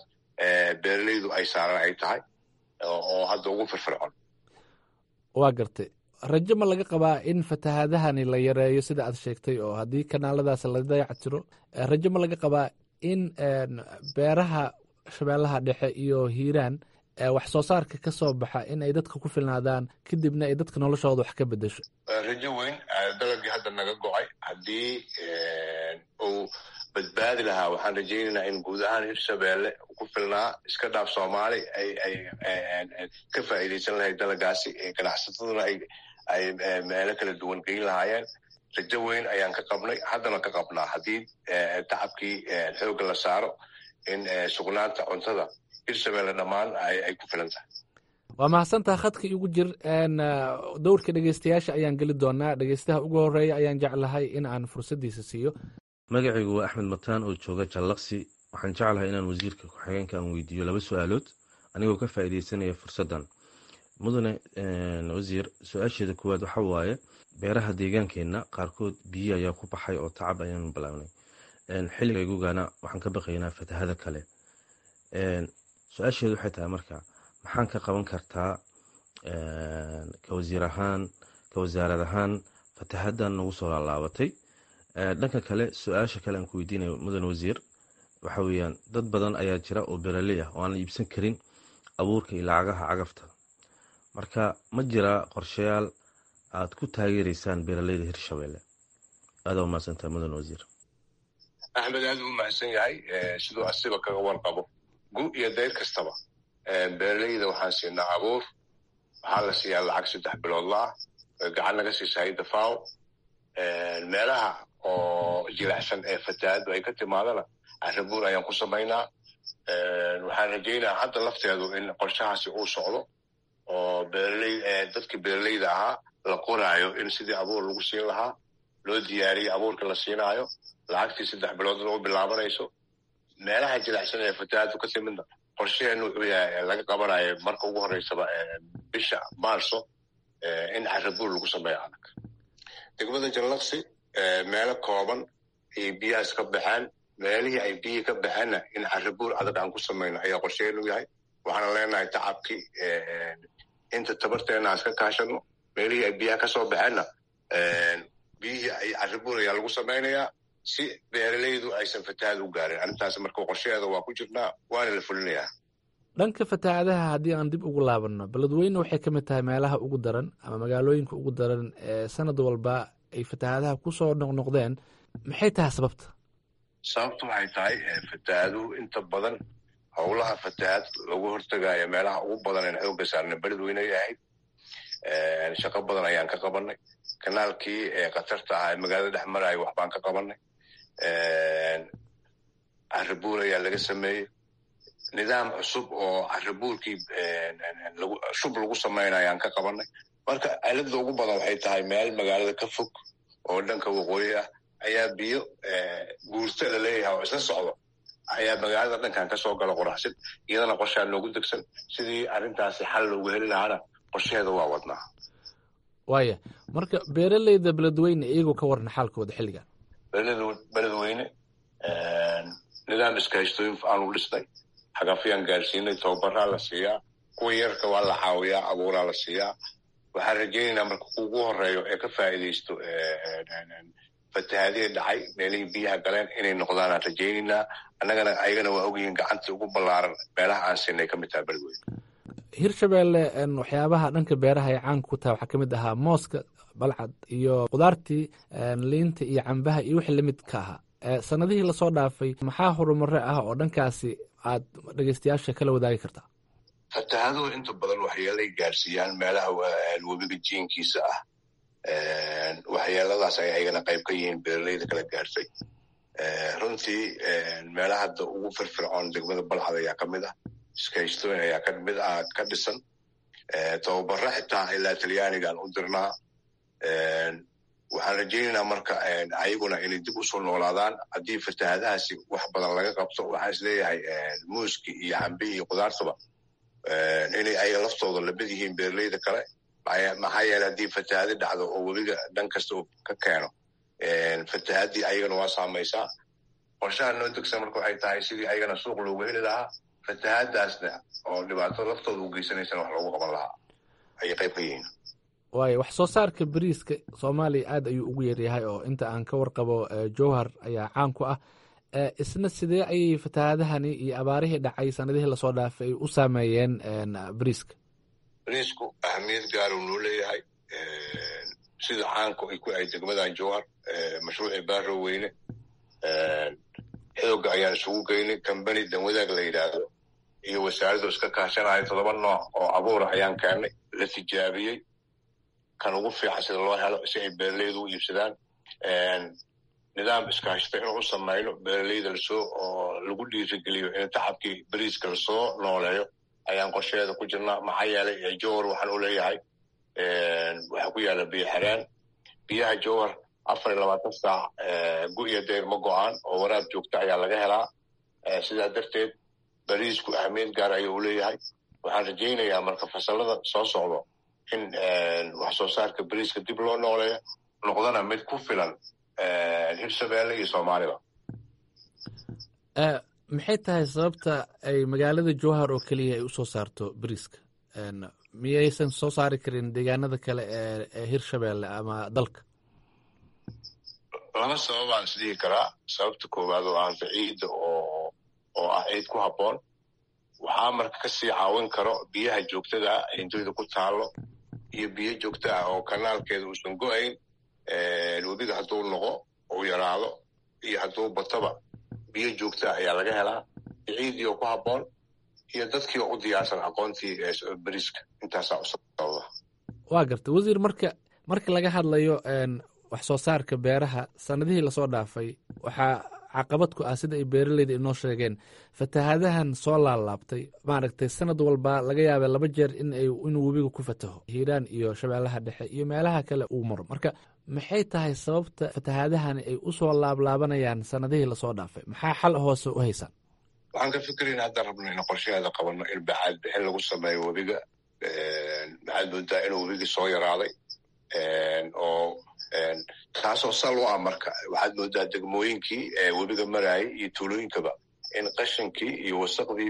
[SPEAKER 3] beeralaydu ay saaran ay tahay oo hadda ugu firfircoon
[SPEAKER 15] waa gartay rajo ma laga qabaa in fatahaadahani la yareeyo sida aad sheegtay oo haddii kanaaladaas la dayactiro rajo ma laga qabaa in beeraha shabeellaha dhexe iyo hiiraan wax soo saarka ka soo baxa in ay dadka ku filnaadaan kadibna ay dadka noloshooda wax ka bedesho?
[SPEAKER 3] rajo weyn dalagii hadda naga go-ay haddii uu badbaadi lahaa waxaan rajaynaynaa in guud ahaan hirshabeelle ku filnaa iska dhaaf soomaali ay ay ka faa'iidaysan lahayd dalagaasi ganacsataduna ay ay meelo kala duwan geyn lahaayeen. rajo weyn ayaan ka qabnay haddana ka qabnaa haddii tacabkii xoogga la saaro in sugnaanta cuntada hirshabeelle dhammaan ay ku filan tahay.
[SPEAKER 15] waa mahadsantaha khadka igu jir dowrka dhegeystayaasha ayaan geli doonaa. dhegeystaha ugu horeeya ayaan jeclahay in aan fursaddiisa siiyo.
[SPEAKER 16] magacaygu waa axmed mataan oo jooga jallaqsi. waxaan jeclahay inaan wasiirka ku-xigeenka aan weydiiyo laba su-aalood anigoo ka faa'iidaysanaya fursaddan. mudane wasiir, su-aasheeda koowaad waxa waaye beeraha deegaankeenna qaarkood biyo ayaa ku baxay oo tacab ayaan bilaabnay. xilliga igugana waxaan ka baqaynaa fatahada kale. su-aasheedu waxay tahay marka maxaan ka qaban kartaa ka wasiir ahaan ka wasaarad ahaan fatahadan nagu soo laalaabatay? dhanka kale su-aasha kale aan ku weydiinayo mudane wasiir waxa weeyaan dad badan ayaa jira oo beeraley ah oo aan iibsan karin abuurka iyo lacagaha cagafta. marka ma jira qorshayaal aad ku taageeraysaan beeraleyda hirshabeelle? aada u mahadsantahay mudane wasiir.
[SPEAKER 3] axmed aad u mahadsan yahay siduu asiba kaga warqabo gu iyo dayr kastaba beeraleyda waxaan siinaa abuur, waxaa la siiyaa lacag saddex biloodla ah gacan naga siisa hayda faw. meelaha oo jilicsan ee fatahaadu ay ka timaadana carabuur ayaan ku samaynaa. waxaan rajaynaa hadda lafteedu in qorshahaasi uu socdo oo beeraley dadkii beeraleyda ahaa la qoraayo in sidii abuur lagu siin lahaa loo diyaariyo abuurka la siinaayo lacagtii saddex bilood loo bilaabanayso. meelaha jilicsan ee fatahaadu ka timidna qorshaheenu wuxuu yahay laga qabanayo marka ugu horeysaba bisha maarso in carabuur lagu sameeyo adag. degmada jallaqsi meelo kooban ayay biyahaas ka baxaan. meelihii ay biyihii ka baxeenna in carabuur adag aan ku samayno ayaa qorshaheenu yahay. waxaana leenahay tacabkii inta tabarteena aan iska kaashano. meelihii ay biyaha ka soo baxeenna biyihii ay carabuur ayaa lagu samaynayaa si beeraleydu aysan fatahaad u gaarin. arrintaas marka qorshaheeda waa ku jirnaa waana la fulinayaa.
[SPEAKER 15] dhanka fatahaadaha haddii aan dib ugu laabanno, beledweyne waxay ka mid tahay meelaha ugu daran ama magaalooyinka ugu daran ee sanad walba ay fatahaadaha ku soo noqnoqdeen. maxay tahay sababta?
[SPEAKER 3] sababtu waxay tahay fatahaaduhu inta badan howlaha fatahaad lagu hortagaayo meelaha ugu badan aan xoogga saarnay beledweyne ay ahayd. shaqo badan ayaan ka qabanay. kanaalkii khatarta ah ee magaalada dhex maraayo waxbaan ka qabanay. carabuur ayaa laga sameeyey. nidaam cusub oo carabuurkii shub lagu samaynayo ayaan ka qabanay. marka cilada ugu badan waxay tahay meel magaalada ka fog oo dhanka waqooyi ah ayaa biyo guurta la leeyahay oo isla socdo ayaa magaalada dhankan ka soo gala qoraxsan. iyadana qorshaan loogu degsan sidii arrintaasi xal loogu heli lahaana qorsheeda waa wadnaa.
[SPEAKER 15] waaya marka beeraleyda beledweyne iyagoo ka warna xaalkooda xilligan?
[SPEAKER 3] beledweyne nidaam iskaashtooyin aanu dhisnay, xagafyaan gaarsiinay, tababaraa la siiyaa, kuwa yarka waa la caawiyaa, abuuraa la siiyaa. waxaan rajaynaynaa marka ugu horeeyo ee ka faa'iidaysto fatahaadihii dhacay meelihii biyaha galeen inay noqdaan aan rajaynaynaa. annagana ayagana waa ogyihiin gacanta ugu ballaaran meelaha aan siinay ka mid taha beledweyne.
[SPEAKER 15] hirshabeelle waxyaabaha dhanka beeraha ay caanka ku tahay waxaa ka mid ahaa mooska, balcad iyo qudaartii liinta iyo cambaha iyo wixii lamid ka ahaa. sanadihii lasoo dhaafay maxaa horumare ah oo dhankaasi aad dhegeystayaasha kala wadaagi kartaa?
[SPEAKER 3] fatahaaduhu inta badan waxyeelay gaarsiiyaan meelaha webiga jiinkiisa ah. waxyeeladaas ay ayagana qayb ka yihiin beeraleyda kala gaartay. runtii meelaha hadda ugu firfircoon degmada balcad ayaa ka mid ah. iskaashtooyin ayaa kamid ah ka dhisan. tababaro xitaa ilaa talyaanigaan u dirnaa. waxaan rajaynaynaa marka ayaguna inay dib usoo noolaadaan haddii fatahaadahaasi wax badan laga qabto. waxaan isleeyahay muuski iyo cambi iyo qudaartaba inay ayaga laftooda lamid yihiin beeraleyda kale. maxaa yeele haddii fatahaadi dhacdo oo webiga dhan kasta uu ka keeno fatahaadii ayagana waa saamaysaa. qorshaha noo degsan marka waxay tahay sidii ayagana suuq loogu heli lahaa fatahaadaasna oo dhibaato laftooda u geysanaysana wax loogu qaban lahaa ayay qayb ka yihiin.
[SPEAKER 15] waayo wax soo saarka bariiska soomaaliya aad ayuu ugu yaryahay oo inta aan ka warqabo jowhar ayaa caan ku ah. isna sidee ayay fatahaadahani iyo abaarihii dhacay sanadihii lasoo dhaafay ay u saameeyeen bariiska?
[SPEAKER 3] bariisku ahamiyad gaar uu noo leeyahay sida caanku ay ku ahay degmadan jowhar mashruucii baaro weyne xooga ayaan isugu geynay kambani danwadaag la yidhaahdo iyo wasaaraddu iska kaashanayo toddoba nooc oo abuura ayaan keennay la tijaabiyey kan ugu fiican sida loo helo si ay beeraleydu u iibsadaan nidaam iskaashata inuu u samayno beeraleyda lasoo oo lagu dhiirigeliyo in tacabkii bariiska lasoo nooleeyo ayaan qorsheeda ku jirnaa. maxaa yeelay jowhar waxaan u leeyahay waxaa ku yaalla biyo xireen. biyaha jowhar afar iyo labaatan saac gu-iyo deyr ma go-aan oo waraab joogta ayaa laga helaa. sidaa darteed bariisku ahamiyad gaar ayuu u leeyahay. waxaan rajaynayaa marka fasalada soo socdo in wax soo saarka bariiska dib loo nooleeyo noqdana mid ku filan hirshabeelle iyo soomaaliba.
[SPEAKER 15] maxay tahay sababta ay magaalada jowhar oo keliya ay u soo saarto bariiska? miyaysan soo saari karin deegaanada kale ee hirshabeelle ama dalka?
[SPEAKER 3] laba sababaan isdhihi karaa. sababta koowaad oo aan ciidda oo oo ah ciid ku habboon waxaa marka kasii caawin karo biyaha joogtada ah hindooyda ku taalo iyo biyo joogta ah oo kanaalkeeda uusan go-ayn. webiga hadduu noqo uu yaraado iyo hadduu bataba biyo joogta ah ayaa laga helaa. ciiddii oo ku habboon iyo dadkii oo u diyaarsan aqoontii bariiska intaasaa u sababa.
[SPEAKER 15] waa garta wasiir, marka marka laga hadlayo wax soo saarka beeraha sanadihii lasoo dhaafay waxaa caqabad ku ah sida ay beeraleyda inoo sheegeen fatahaadahan soo laalaabtay. maaragtay sanad walba laga yaaba laba jeer in ay inuu webiga ku fataho hiiraan iyo shabeellaha dhexe iyo meelaha kale uu maro. marka maxay tahay sababta fatahaadahani ay u soo laablaabanayaan sanadihii lasoo dhaafay? maxaa xal hoose u haysaan?
[SPEAKER 3] waxaan ka fikirayna haddaan rabno in qorshaheeda qabanno in bacaad bixin lagu sameeyo webiga. maxaad moodaa inuu webigii soo yaraaday oo taasoo sal u ah marka waxaad moodaa degmooyinkii webiga maraayay iyo tuulooyinkaba in qashinkii iyo wasaqdii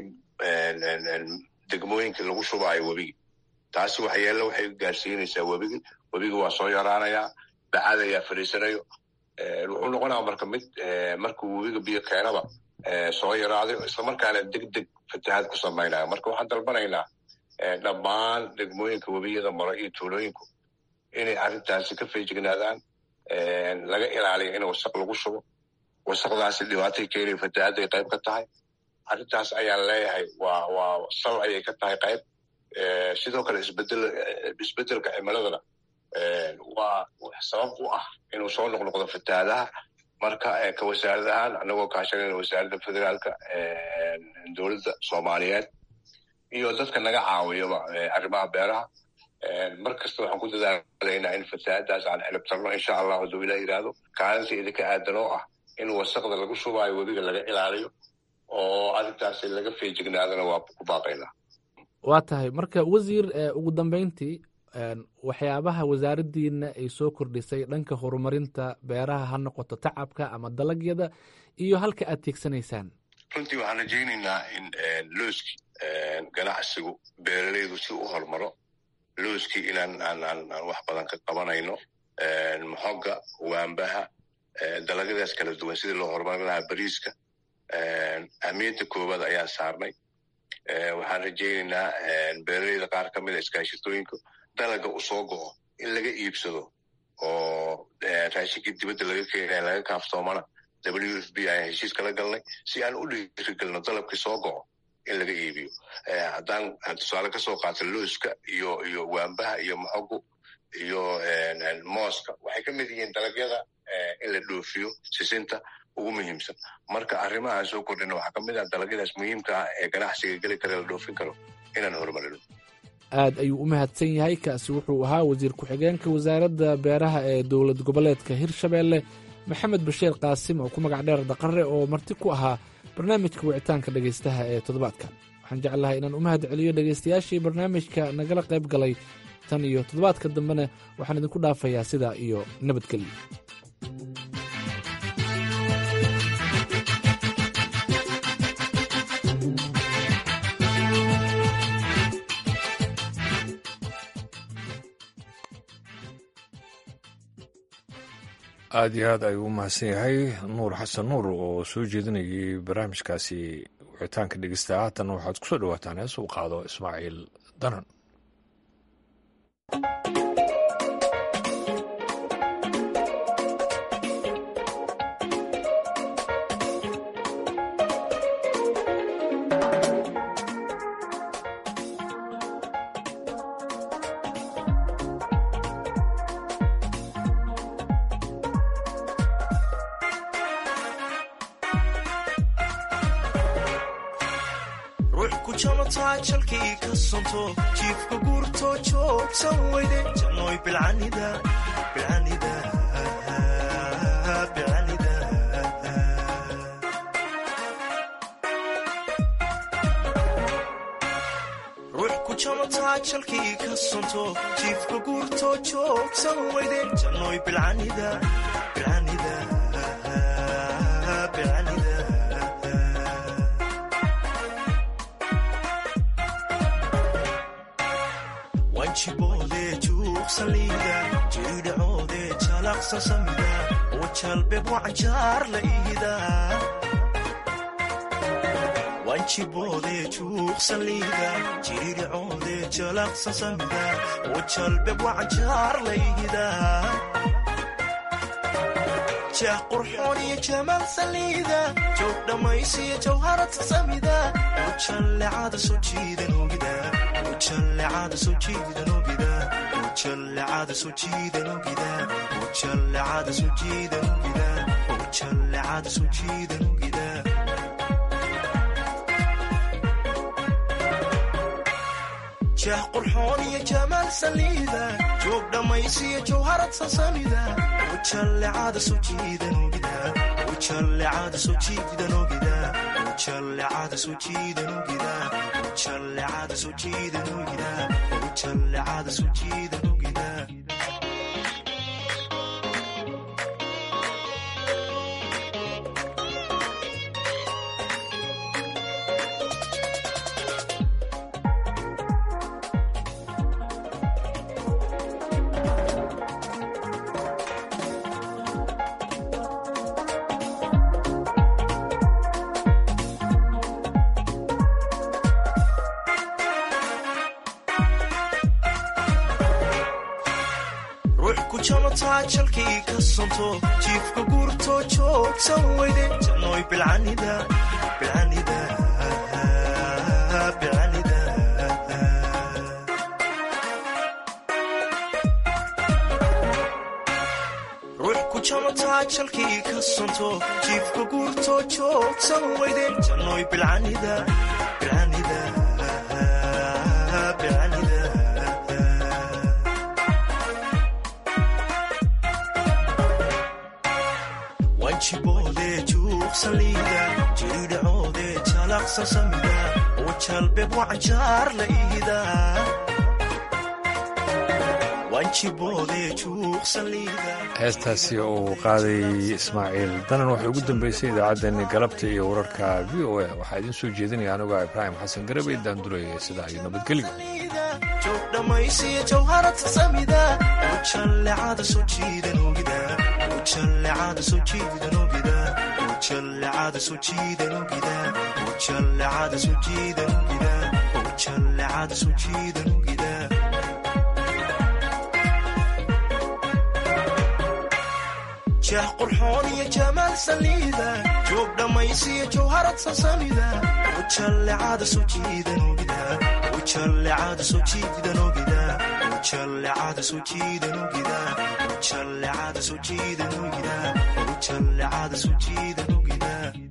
[SPEAKER 3] degmooyinkii lagu shubaayo webigii. taasi waxyeello waxay gaarsiinaysaa webigii. webigi waa soo yaraanayaa, bacaad ayaa fadhiisanayo. wuxuu noqonaa marka mid markuu webiga biyo keenaba soo yaraaday islamarkaana deg deg fatahaad ku samaynaya. marka waxaan dalbanaynaa dhammaan degmooyinka webiyada maro iyo tuulooyinku inay arrintaasi ka feejignaadaan, laga ilaaliyo in wasaq lagu shubo. wasaqdaasi dhibaatay keenay fatahaadday qayb ka tahay. arrintaas ayaan leeyahay waa waa sal ayay ka tahay qayb. sidoo kale isbedel isbedelka cimiladana waa sabab u ah inuu soo noqnoqdo fatahaadaha. marka ka wasaarad ahaan anagoo kaashanayna wasaaradda federaalka dowladda soomaaliyeed iyo dadka naga caawiyaba arrimaha beeraha mar kasta waxaan ku dadaalaynaa in fatahaadaas aan xilibtarno insha allah hadduu ilah yidhaahdo. kaalinta idinka aadan oo ah in wasaqda lagu shubaayo webiga laga ilaaliyo oo arrintaasi laga feejignaadana waa ku baaqaynaa.
[SPEAKER 15] waa tahay marka wasiir, ugu dambeyntii waxyaabaha wasaaraddiina ay soo kordhisay dhanka horumarinta beeraha ha noqoto tacabka ama dalagyada iyo halka aad teegsanaysaan?
[SPEAKER 3] runtii waxaan rajaynaynaa in looskii ganacsigu beeraleydu si u hormaro. looskii inaan aan wax badan ka qabanayno. maxoga, waambaha, dalagyadaas kala duwan sidii loo horumarin lahaa bariiska ahmiyadda koowaad ayaan saarnay. waxaan rajaynaynaa beeraleyda qaar ka mida iskaashatooyinka dalaga u soo go'o in laga iibsado oo raashinkii dibadda laga keenaya laga kaaftoomana w f b ayaan heshiis kala galnay si aan u dhiirigelno dalabkii soo go'o in laga iibiyo. haddaan tusaale ka soo qaato looska iyo iyo waambaha iyo maxogu iyo mooska waxay ka mid yihiin dalagyada in la dhoofiyo sisinta ugu muhiimsan. marka arrimahaan soo kordhina waxaa ka mid ah dalagyadaas muhiimka ah ee ganacsiga geli kara la dhoofin karo inaan horumarino.
[SPEAKER 15] aad ayuu u mahadsan yahay. kaasi wuxuu ahaa wasiir ku-xigeenka wasaaradda beeraha ee dowlad goboleedka hirshabeelle maxamed bashiir qaasim oo ku magac dheer daqare oo marti ku ahaa barnaamijka wicitaanka dhegaystaha ee toddobaadkan. waxaan jeclahay inaan u mahad celiyo dhegaystayaashii barnaamijka nagala qayb galay. tan iyo toddobaadka dambena waxaan idinku dhaafayaa sidaa iyo nabadgelyo.
[SPEAKER 1] aada iyo aad ayuu u mahadsan yahay nuur xasan nuur oo soo jeedinayay barnaamijkaasi wicitaanka dhegeysta. haatan waxaad ku soo dhawaataan hees uu qaado ismaaciil danan.
[SPEAKER 17] jalkii ka sonto jiifka guurto joogsan weyde jannoy bilcanida bilcanida bilcanida ruux ku jamataa jalkii ka sonto jiifka guurto joogsan weyde jannoy bilcanida bilcanida bilcanida jiboode juuqsaliida jiridhacoode jalaqsan samida oo jalbeeb wacanjaar la iida wanjiboode juuqsaliida jiridhacoode jalaqsan samida oo jalbeeb wacanjaar la iida jeex qurxoon iyo jamaal saliida joog dhammaysiyo jawharata samida oo jallecada soo jiidan ogida jallecada soo jiidan ogida jallecada soo jiidan ogida jallecada soo jiidan ogida jallecada soo jiidan ogida jeex qurxoon iyo jamaal saliida joog dhammaysiyo jawharad sasamida jallecada soo jiidan ogida jallecada soo jiidan ogida jallecada soo jiidan ogida jallecada soo jiidan ogida jallecada soo jiidan ogida jalkii ka sonto jiifka guurto joogsan weyde jannoy bilcanida bilcanida bilcanida ruux ku jamataa jalkii ka sonto jiifka guurto joogsan weyde jannoy bilcanida bilcanida bilcanida jiboode juuqsaliida jiridhacoode jalaqsan samida oo jalbeeb wacanjaar la iida wanjiboode juuqsaliida.
[SPEAKER 1] heestaasi uu qaaday ismaaciil danan waxay ugu dambeysay idaacaddeenni galabta iyo wararka v o a waxaa idiin soo jeedinaya anigoo ibraahim xasan garabey daanduraya sidaa iyo nabadgelyo
[SPEAKER 17] joog dhammaysiyo jawharata samida oo jallecada soo jiidan ogida jallecada soo jiidan ogida jallecada soo jiidan ogida jallecada soo jiidan ogida jallecada soo jiidan ogida jeex qurxoon iyo jamaal saliida joog dhammaysiyo jawharad sasamida oo jallecada soo jiidan ogida jallecada soo jiidan ogida jallecada soo jiidan ogida jallecada soo jiidan ogida jallecada soo jiidan ogida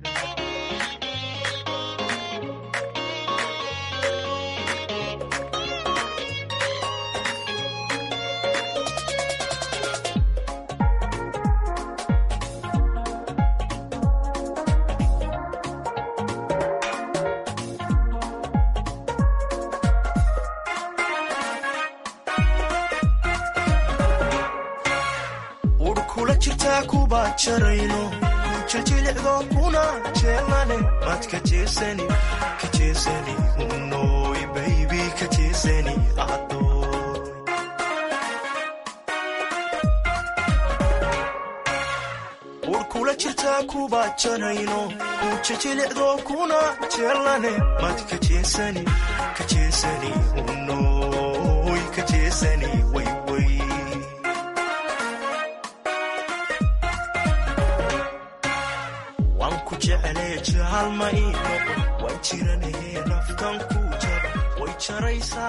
[SPEAKER 17] jarayno kujajilicdo kuna jeelane mad ka jeesani ka jeesani unoy baybi ka jeesani adoy kuba janayno ku jijilicdo kuna jeelane mad ka jeesani ka jeesani unoy ka jeesani way way waan ku jeclee jahal ma ii noqon waan jiranahe naftan ku jaba way jaraysaa